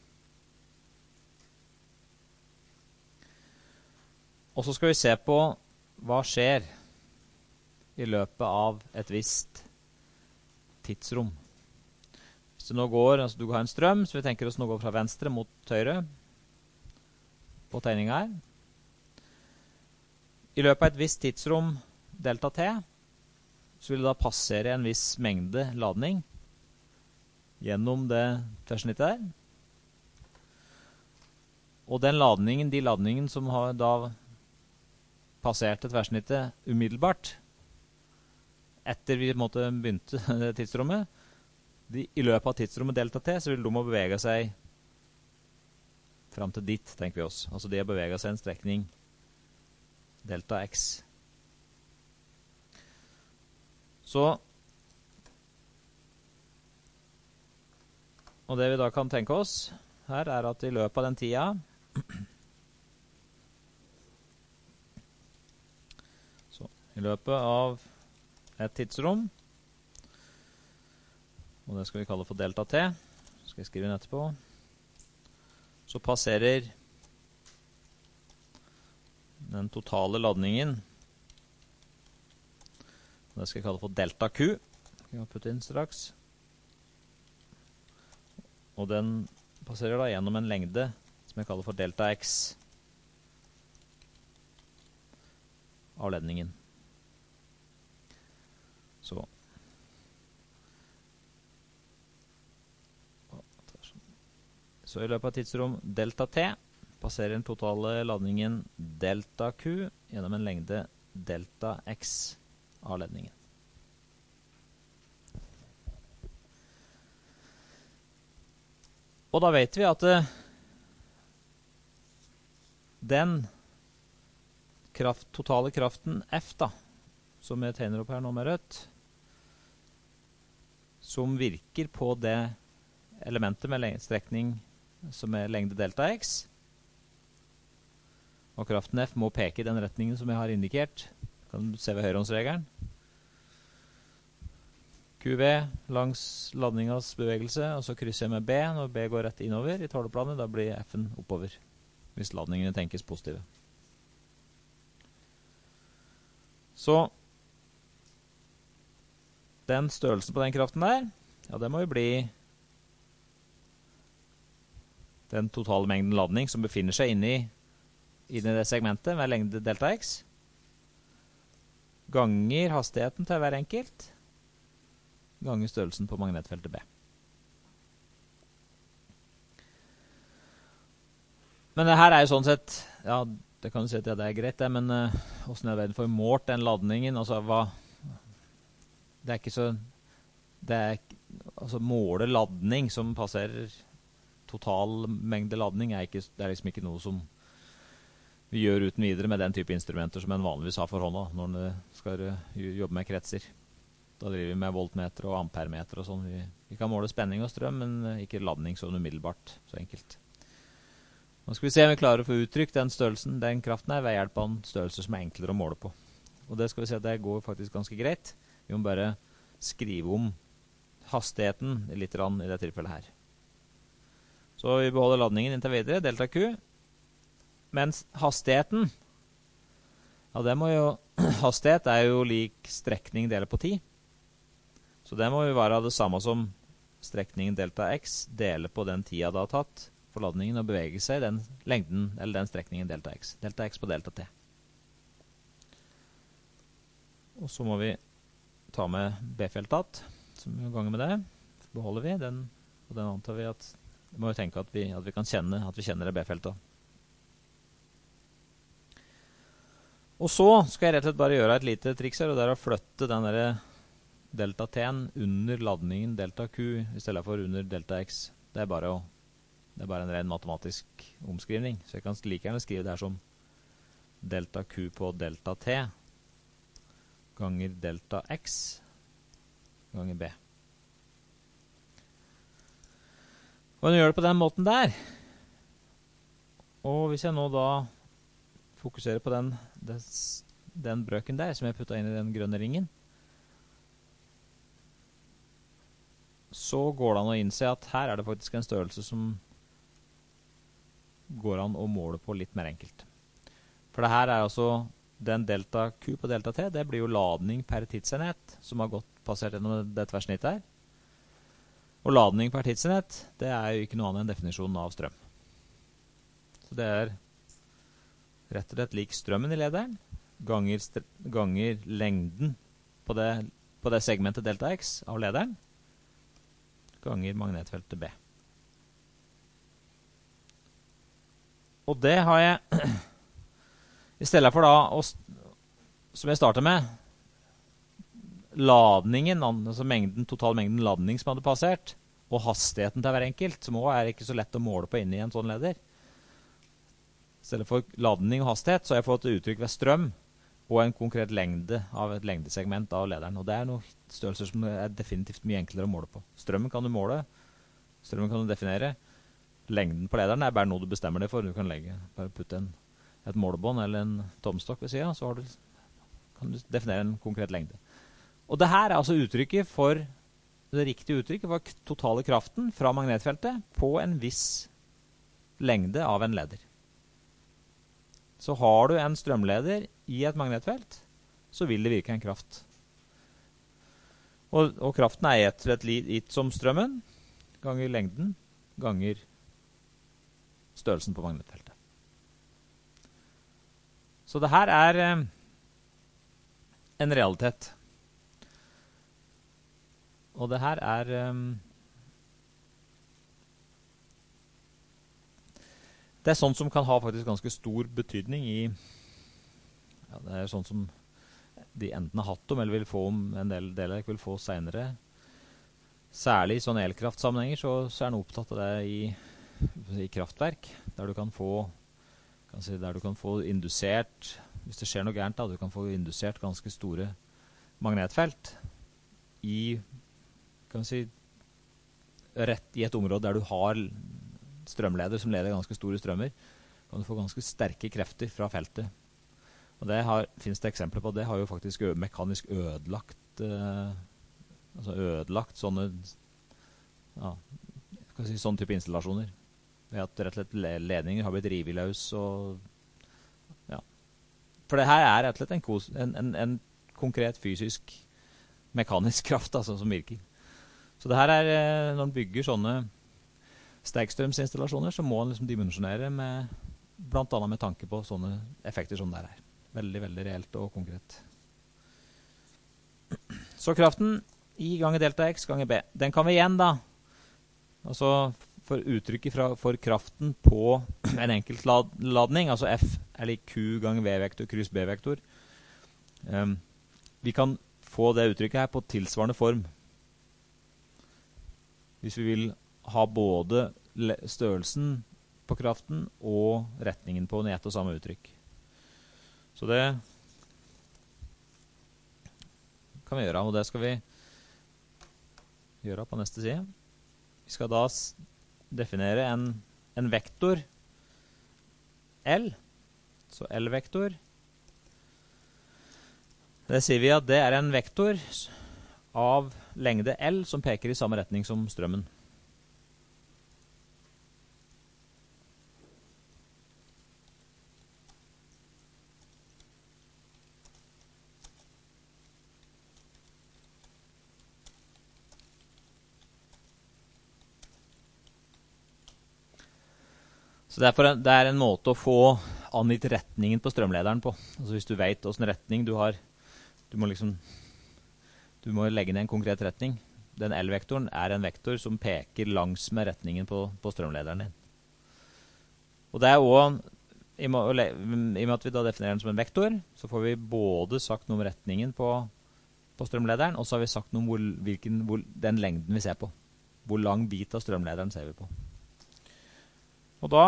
Og så skal vi se på hva skjer i løpet av et visst tidsrom. Hvis det nå går, altså du har en strøm, så vi tenker oss nå går fra venstre mot høyre på tegningen her. I løpet av et visst tidsrom, delta t, så vil det da passere en viss mengde ladning gjennom det tverrsnittet der. Og den ladningen, de ladningen som har da passert det tverrsnittet umiddelbart, etter vi måtte begynte det tidsrommet, de, i løpet av tidsrommet delta t, så vil de må bevege seg frem til dit, tenker vi oss. Altså de har beveget seg en strekning delta x. Så, og det vi da kan tenke oss her er at i løpet av den tida så, i løpet av et tidsrom, og det skal vi kalle for delta t, skal jeg skrive inn etterpå, så passerer den totale ladningen, det skal jeg kalle for delta q, jeg kan putte inn straks, og den passerer da gjennom en lengde som jeg kaller for delta x av ledningen. Så Så i løpet av tidsrom delta t passerer den totale ladningen delta q gjennom en lengde delta x av ledningen. Og da vet vi at uh, den kraft, totale kraften F da, som jeg tegner opp her nå med rødt, som virker på det elementet med strekning som er lengde delta x, og kraften F må peke i den retningen som jeg har indikert. Kan du se ved høyrehåndsregelen. Q V langs ladningas bevegelse, og så krysser jeg med B. Når B går rett innover i tåleplanet, da blir F-en oppover, hvis ladningene tenkes positive. Så den størrelsen på den kraften der, ja, det må jo bli den totale mengden ladning som befinner seg inne i, inne i det segmentet med lengde delta x, ganger hastigheten til hver enkelt, ganger størrelsen på magnetfeltet B. Men det her er jo sånn sett, ja, det kan du si at ja, det er greit det, men uh, hvordan er det for målt den ladningen, altså hva, det er ikke så, det er, altså måle ladning som passerer total mengde ladning, er ikke, det er liksom ikke noe som vi gjør uten videre med den type instrumenter som en vanligvis har for hånda når vi skal jobbe med kretser. Da driver vi med voltmeter og ampermeter og sånn. Vi, vi kan måle spenning og strøm, men ikke ladning sånn umiddelbart, så enkelt. Nå skal vi se om vi klarer å få uttrykt den størrelsen, den kraften her, ved hjelp av en størrelse som er enklere å måle på. Og det skal vi se at det går faktisk ganske greit. Vi må bare skrive om hastigheten litt rann i det tilfellet her. Så vi beholder ladningen inntil videre, delta Q. Mens hastigheten, ja det må jo, hastighet er jo lik strekning delt på ti. Så det må jo være det samme som strekningen delta x deler på den tida det har tatt for ladningen å bevege seg den lengden, eller den strekningen delta x. Delta x på delta t. Og så må vi ta med B-feltet, som vi ganger med det. Så beholder vi den, og den antar vi at, vi må jo tenke at vi, at vi kan kjenne, at vi kjenner det B-feltet. Og så skal jeg rett og slett bare gjøre et lite triks her, og det er å flytte den der delta t-en under ladningen delta q, i stedet for under delta x. Det er bare, å, det er bare en ren matematisk omskrivning, så jeg kan like gjerne skrive det her som delta q på delta t ganger delta x ganger b. Og jeg gjør det på den måten der. Og hvis jeg nå da fokuserer på den, den, den brøken der som jeg puttet inn i den grønne ringen, så går det an å innse at her er det faktisk en størrelse som går an å måle på litt mer enkelt. For det her er altså den delta q på delta t, det blir jo ladning per tidsenhet som har gått passert gjennom det tverrsnittet her. Og ladning per tidsenhet, det er jo ikke noe annet enn definisjonen av strøm. Så det er rett og slett lik strømmen i lederen, ganger, ganger lengden på det, på det segmentet delta x av lederen, ganger magnetfeltet B. Og det har jeg, i stedet for da, å, som jeg starter med, ladningen, altså mengden, total mengden ladning som hadde passert, og hastigheten til hver enkelt, som også er ikke så lett å måle på inni en sånn leder. I stedet for ladning og hastighet, så har jeg fått uttrykk ved strøm og en konkret lengde av et lengdesegment av lederen. Og det er noen størrelser som er definitivt mye enklere å måle på. Strømmen kan du måle, strømmen kan du definere. Lengden på lederen er bare noe du bestemmer deg for. Du kan legge, bare putte en, et målebånd eller en tomstokk ved siden, så har du, kan du definere en konkret lengde. Og det her er altså uttrykket for, det riktige uttrykket for totale kraften fra magnetfeltet på en viss lengde av en leder. Så har du en strømleder i et magnetfelt, så vil det virke en kraft. Og, og kraften er ett rett litt som strømmen, ganger lengden, ganger størrelsen på magnetfeltet. Så det her er eh, en realitet. Og det her er... Eh, det er sånt som kan ha faktisk ganske stor betydning i, ja, det er sånt som de enten har hatt om, eller vil få om en del deler, vil få senere. Særlig i sånne elkraftsammenhenger, så, så er den opptatt av det i, i kraftverk, der du kan få, kan si, der du kan få indusert, hvis det skjer noe gærent da, du kan få indusert ganske store magnetfelt i, kan si, rett i et område der du har strømleder som leder ganske store strømmer, kan du få ganske sterke krefter fra feltet. Og det har, finnes det eksempler på, det har jo faktisk ø mekanisk ødelagt, eh, altså ødelagt sånne, ja, skal si, sånne type installasjoner. Ved at rett og slett ledninger har blitt riveløs og, ja. For det her er rett og slett en, kos, en, en, en konkret fysisk mekanisk kraft, altså, som virker. Så det her er, når man bygger sånne sterkstrømsinstallasjoner, så må man liksom dimensjonere med, blant annet med tanke på sånne effekter som det er. Veldig, veldig reelt og konkret. Så kraften I ganger delta x ganger b. Den kan vi igjen da, altså for uttrykket fra, for kraften på en enkelt lad, ladning, altså F er lik Q ganger V-vektor kryss B-vektor. Um, vi kan få det uttrykket her på tilsvarende form. Hvis vi vil ha både størrelsen på kraften og retningen på den i ett og samme uttrykk. Så det kan vi gjøre, og det skal vi gjøre på neste side. Vi skal da definere en, en vektor L, så L-vektor. Det sier vi at det er en vektor av lengde L som peker i samme retning som strømmen. Så derfor er det er en måte å få angitt retningen på strømlederen på. Altså hvis du vet hvordan retning du har, du må liksom, du må legge ned en konkret retning. Den L-vektoren er en vektor som peker langs med retningen på, på strømlederen din. Og det er også, i og med at vi da definerer den som en vektor, så får vi både sagt noe om retningen på, på strømlederen, og så har vi sagt noe om hvor, hvilken, hvor, den lengden vi ser på. Hvor lang bit av strømlederen ser vi på. Og da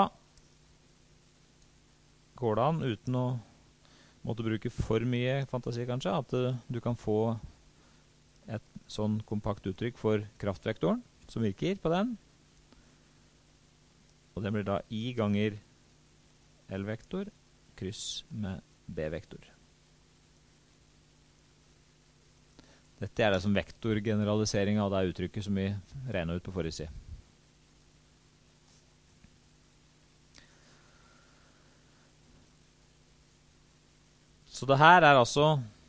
går det an, uten å måtte bruke for mye fantasi kanskje, at uh, du kan få et sånn kompakt uttrykk for kraftvektoren som virker på den. Og det blir da I ganger L-vektor kryss med B-vektor. Dette er det som vektorgeneralisering av det uttrykket som vi regnet ut på forrige side. Så det her er altså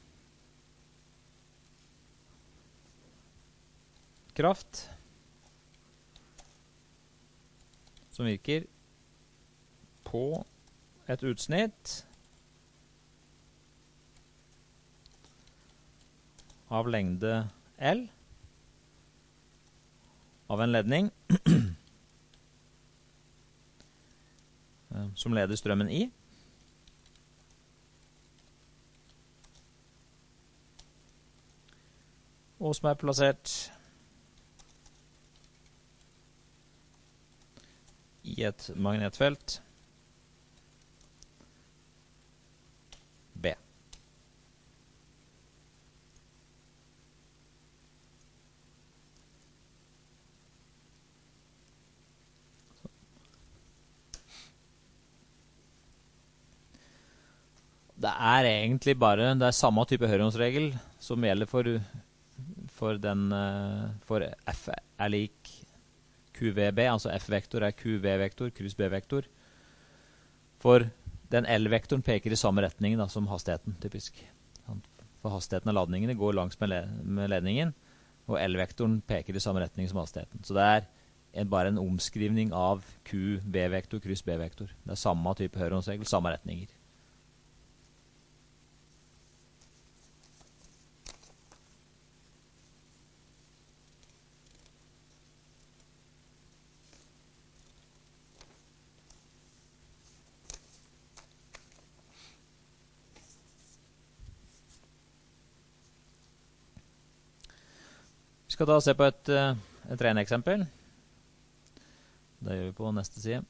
kraft som virker på et utsnitt av lengde L av en ledning som leder strømmen I. Og som er plassert I et magnetfelt B. Det er egentlig bare det er samme type høyrehåndsregel som gjelder for for den for F er lik Q V B, altså F-vektor er Q V-vektor kryss B-vektor. For den L-vektoren peker i samme retning da, som hastigheten, typisk. For hastigheten av ladningene går langs med, le med ledningen, og L-vektoren peker i samme retning som hastigheten. Så det er en, bare en omskrivning av Q V-vektor kryss B-vektor. Det er samme type høyrehåndsregel, samme retninger. Vi skal da se på et, et regneeksempel. Det gjør vi på neste side.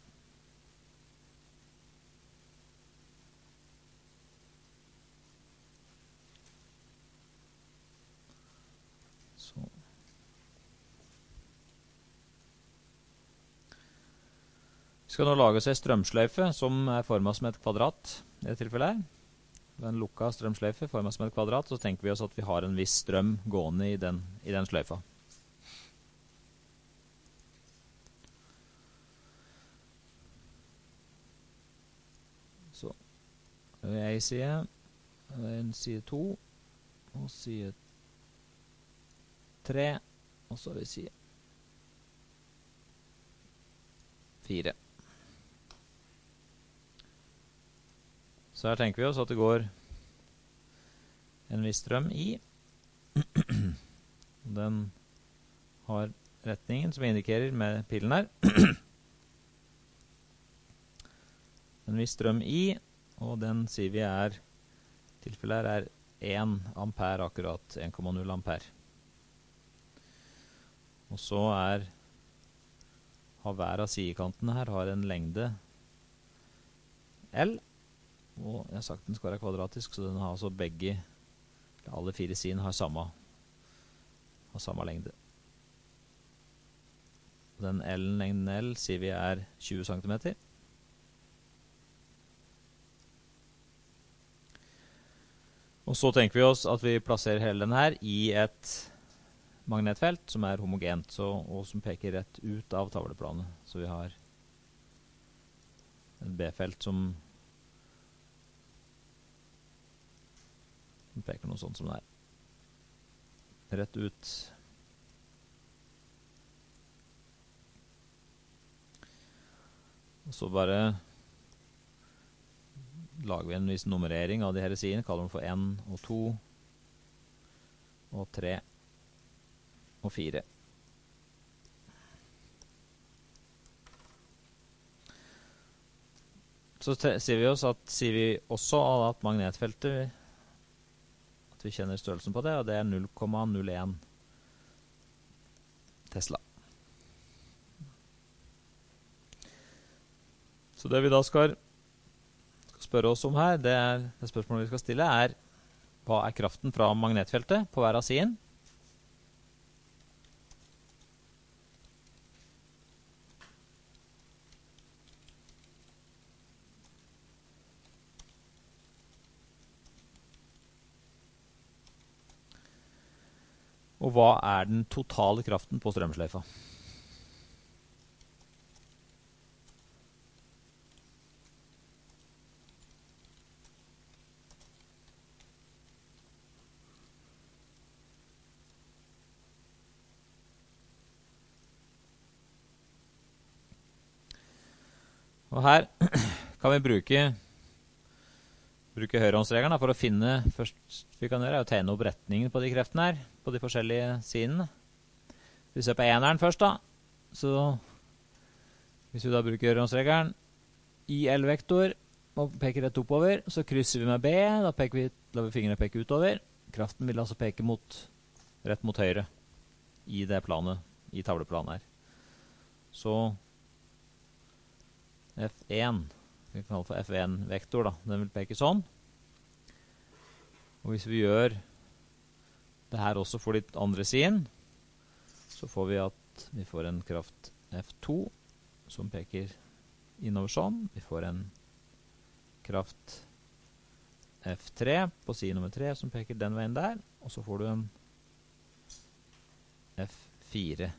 Så. Vi skal nå lage oss en strømsløyfe som er formet som et kvadrat i dette tilfellet her. En lukka strømsløyfe formet som et kvadrat, så tenker vi oss at vi har en viss strøm gående i den, i den sløyfa. Så det er en side, en side to, og side tre, og så har vi side fire. Så her tenker vi oss at det går en viss strøm i. Den har retningen som indikerer med pilen her. En viss strøm i, og den sier vi er, tilfellet her er én ampere akkurat, én komma null ampere. Og så er, har hver av sidekantene her har en lengde L, og jeg har sagt den skal være kvadratisk, så den har altså begge, alle fire sidene har samme, har samme lengde. Den L-en, lengden L, sier vi er tjue centimeter. Og så tenker vi oss at vi plasserer hele den her i et magnetfelt som er homogent, så, og som peker rett ut av tavleplanet. Så vi har en B-felt som Den peker noe sånt som det er. Rett ut. Og så bare lager vi en viss nummerering av de her sidene. Kaller den for en og to og tre og fire. Så sier vi oss at, sier vi også at magnetfeltet, at vi kjenner størrelsen på det, og det er null komma null én Tesla. Så det vi da skal, skal spørre oss om her, det, er, det spørsmålet vi skal stille er, hva er kraften fra magnetfeltet på hver av siden? Og hva er den totale kraften på strømsløyfa? Og her kan vi bruke, bruke høyrehåndsregelen for å finne, først vi kan gjøre er å tegne opp retningen på de kreftene her, på de forskjellige sidene. Vi ser på eneren først da, så hvis vi da bruker høyrehåndsregelen i L-vektor og peker rett oppover, så krysser vi med B, da peker vi, lar vi fingrene peke utover. Kraften vil altså peke mot, rett mot høyre i det planet, i tavleplanet her. Så F en, vi kan kalle det for F en-vektor da, den vil peke sånn. Og hvis vi gjør det her også for de andre siden, så får vi at vi får en kraft F to som peker innover sånn. Vi får en kraft F tre på side nummer tre som peker den veien der, og så får du en F fire.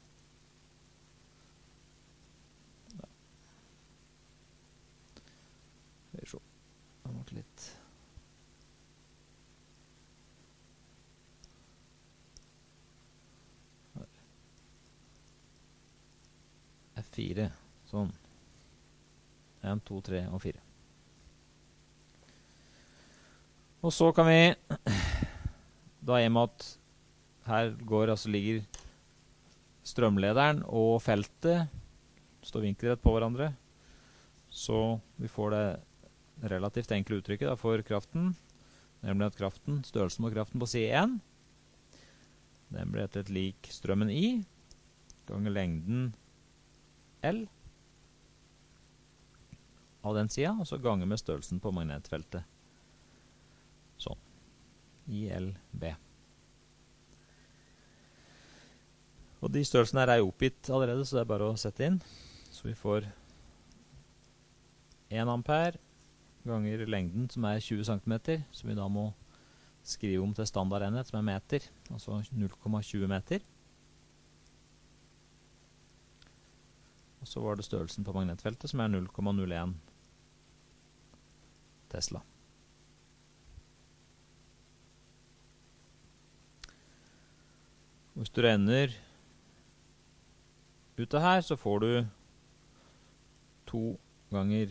Skal vi se, det har vært litt F fire, sånn. en, to, tre og fire. Og så kan vi, da i og med at her går, altså ligger strømlederen og feltet, står vinkelrett på hverandre, så vi får det relativt enkle uttrykket da, for kraften, nemlig at kraften, størrelsen på kraften på side én, Den blir etter et lik strømmen I, ganger lengden L av den siden, og så ganger med størrelsen på magnetfeltet. Sånn. I L B. Og de størrelsene her er jo oppgitt allerede, så det er bare å sette inn. Så vi får en ampere ganger lengden, som er tjue centimeter, som vi da må skrive om til standardenhet, som er meter, altså null komma tjue meter. Og så var det størrelsen på magnetfeltet, som er null komma null en Tesla. Hvis du regner ut av her, så får du to ganger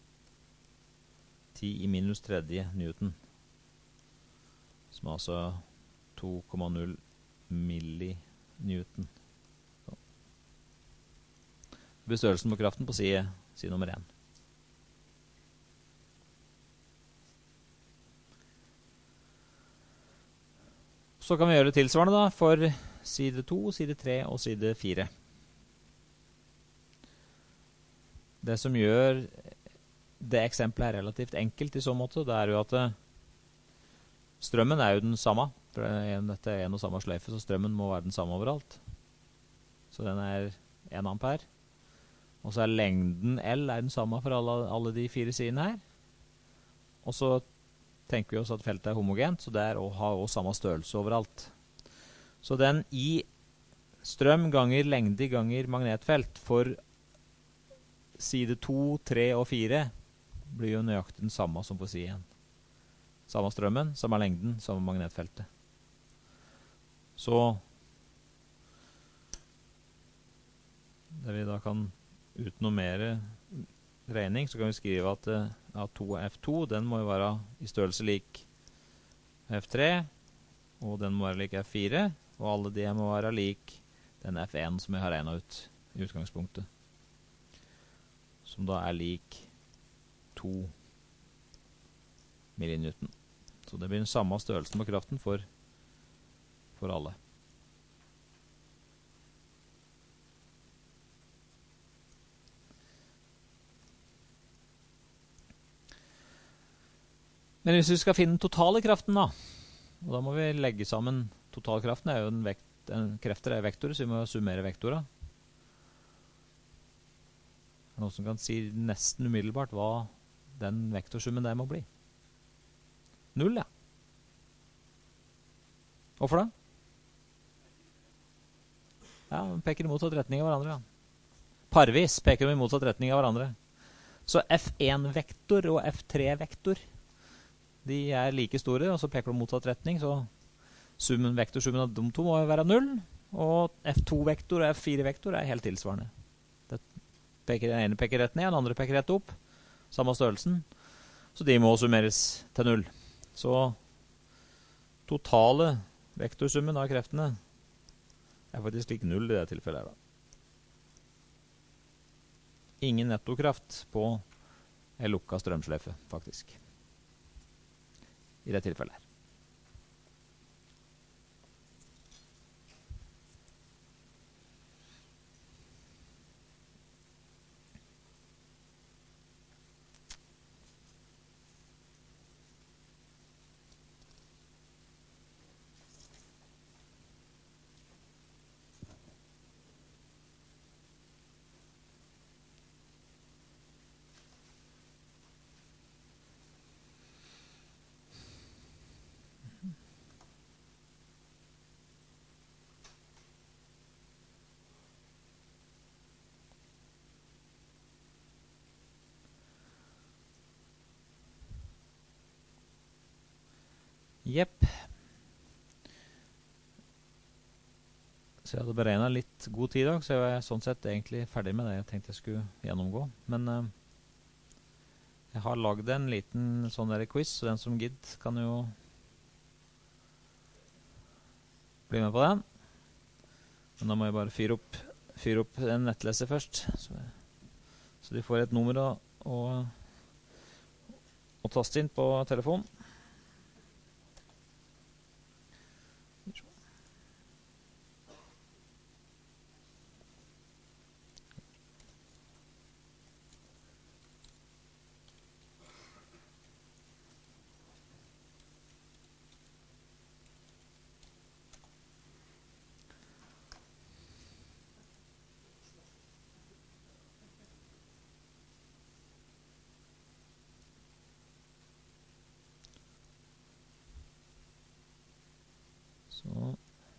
ti i minus tredje newton, som er altså to komma null millinewton. Så. Det blir størrelsen på kraften på side, side nummer én. Så kan vi gjøre tilsvarende da, for side to, side tre og side fire. Det som gjør det eksempelet er relativt enkelt i så måte, det er jo at strømmen er jo den samme. For dette er en og samme sløyfe, så strømmen må være den samme overalt. Så den er en ampere. Og så er lengden L er den samme for alle, alle de fire sidene her. Og så tenker vi oss at feltet er homogent, så det er å ha også samme størrelse overalt. Så den I strøm ganger lengde ganger magnetfelt for side to, tre og fire blir jo nøyaktig den samme som på side én. Samme strømmen, samme lengden, samme magnetfeltet. Så det vi da kan uten noe mer regning, så kan vi skrive at A to og F to, den må jo være i størrelse lik F tre, og den må være lik F fire, og alle de må være lik den F en som jeg har regnet ut i utgangspunktet. Som da er lik to millinewton. Så det blir den samme størrelsen på kraften for, for alle. Men hvis vi skal finne den totale kraften da, og da må vi legge sammen, totalkraften er jo en vekt, en krefter er vektorer, så vi må summere vektorer. Er det noen som kan si nesten umiddelbart hva den vektorsummen der må bli? Null, ja. Hvorfor da? Ja, de peker i motsatt retning av hverandre, ja. Parvis peker de i motsatt retning av hverandre. Så F en-vektor og F tre-vektor, de er like store, og så peker de motsatt retning, så summen, vektorsummen av de to må være null, og F to-vektor og F fire-vektor er helt tilsvarende. Det peker, den ene peker rett ned, den andre peker rett opp, samme størrelsen, så de må summeres til null. Så totale vektorsummen av kreftene er faktisk lik null i det tilfellet her da. Ingen nettokraft på en lukket strømsløyfe, faktisk. I det tilfellet her. Jepp. Så jeg hadde beregnet litt god tid i dag, så jeg er sånn sett egentlig ferdig med det jeg tenkte jeg skulle gjennomgå. Men uh, jeg har laget en liten sånn der quiz, så den som gidd kan jo bli med på den. Men da må jeg bare fyre opp, fyre opp en nettleser først. Så, så de får et nummer å, å, å taste inn på telefonen. Så.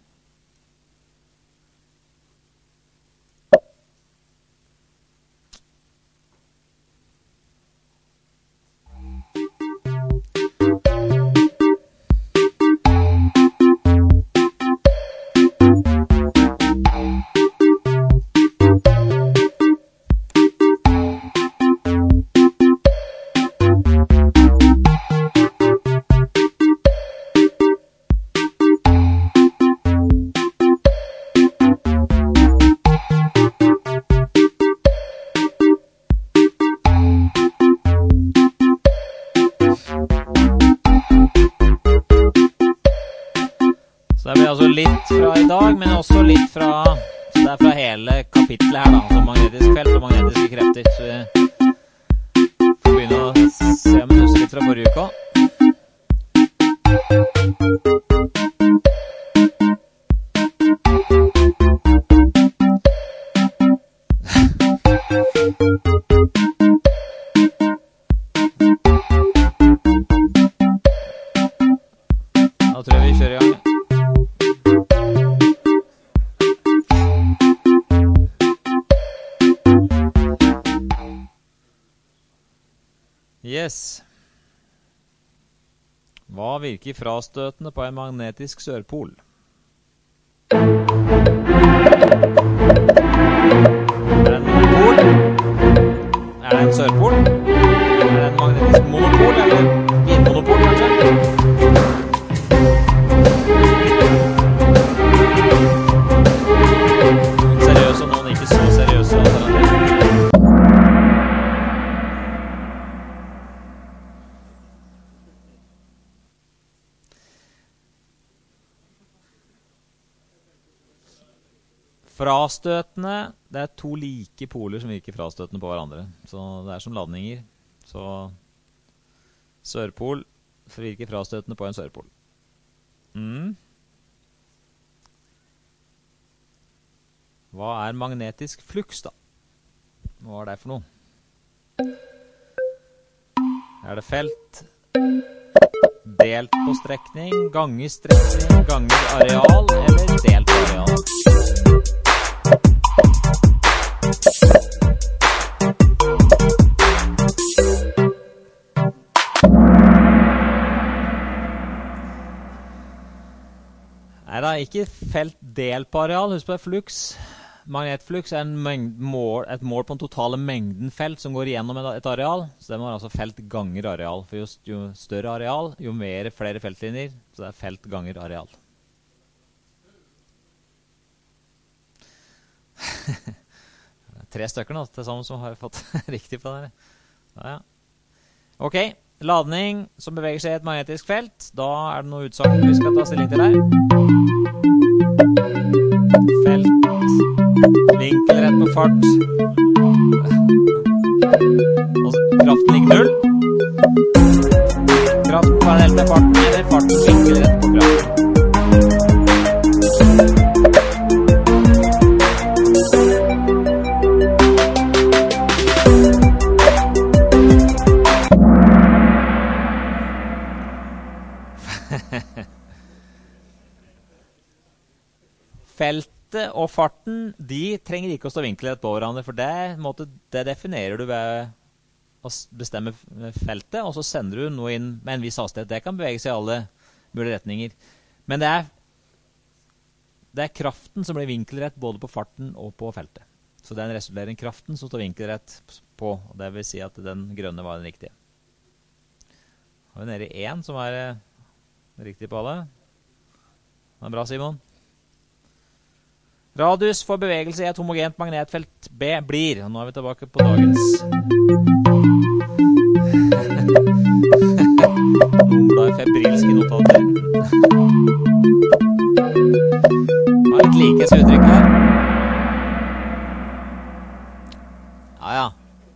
Så det blir altså litt fra i dag, men også litt fra, så det er fra hele kapitlet her da, altså magnetisk felt og magnetiske krefter. Så vi får begynne å se om vi husker litt fra forrige uka. Da tror jeg vi kjører i gang. Yes. Hva virker frastøtende på en magnetisk sørpol? Er det en monopol? Er det en sørpol? Er det en magnetisk monopol, eller vinmonopol, kanskje? Noen seriøse og noen ikke så seriøse alternativer. Frastøtende, det er to like poler som virker frastøtende på hverandre. Så det er som ladninger. Så sørpol virker frastøtende på en sørpol. Mm. Hva er magnetisk fluks da? Hva er det for noe? Er det felt delt på strekning, ganger strekning, ganger areal, eller delt på areal? Nei da, ikke felt del på areal. Husk på det, flux. Magnetflux er en mengd, mål, et mål på den totale mengden felt som går igjennom et areal. Så det må være altså felt ganger areal. For just, jo større areal, jo mer flere feltlinjer. Så det er felt ganger areal. Tre stykker nå til sammen som har fått riktig på det. Ja, ja. Ok, ladning som beveger seg i et magnetisk felt. Da er det noe utsagn vi skal ta stilling til her. Felt, vinkelrett på fart. Og kraften ligger null. Kraften parallelt med farten, eller farten vinkelrett på kraften. Feltet og farten, de trenger ikke å stå vinkelrett på hverandre, for det, måte, det definerer du ved å bestemme feltet, og så sender du noe inn med en viss hastighet. Det kan bevege seg i alle mulige retninger. Men det er, det er kraften som blir vinkelrett både på farten og på feltet. Så det er en resulterende kraften som står vinkelrett på, og det vil si at den grønne var den riktige. Og vi er nede i én som er riktig på alle. Det er bra, Simon. Radius for bevegelse i et homogent magnetfelt B blir, og nå er vi tilbake på dagens noen blad febrilske notater. Det var litt likes uttrykk her. Ja, ja.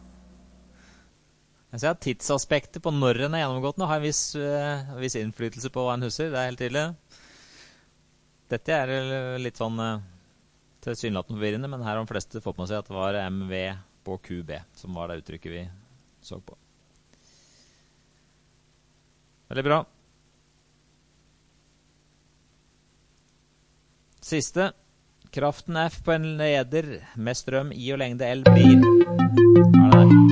Jeg ser at tidsaspektet på når den er gjennomgått nå har en viss, uh, viss innflytelse på hva en husker, det er helt tydelig. Dette er litt sånn uh, tilsynelatende forvirrende, men her har de fleste fått med seg at det var M V på Q B, som var det uttrykket vi så på. Veldig bra. Siste. Kraften F på en leder med strøm I og lengde L blir. Hva er det der?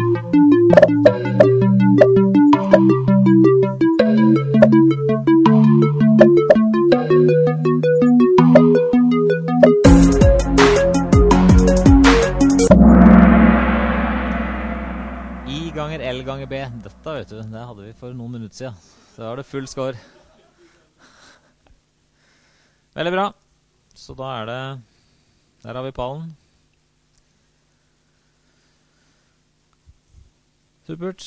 I ganger L ganger B. Dette vet du, det hadde vi for noen minutter siden. Så da er det full score. Veldig bra. Så da er det... Der har vi pallen. Supert.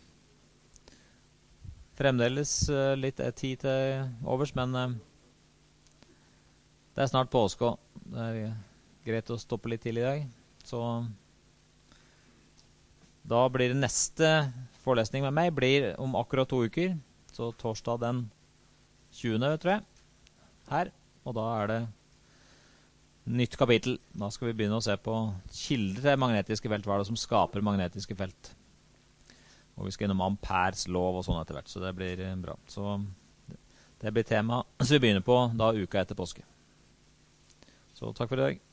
Fremdeles uh, litt tid til overs, men uh, det er snart påske også. Det er greit å stoppe litt til i dag. Så da blir det neste forelesning med meg blir om akkurat to uker. Så torsdag den tjuende, tror jeg. Her. Og da er det nytt kapittel. Da skal vi begynne å se på kilder til magnetiske felt. Hva er det som skaper magnetiske felt? Og vi skal innom Ampères lov og sånn etter hvert, så det blir bra. Så det blir tema, så vi begynner på da uka etter påske. Så takk for i dag.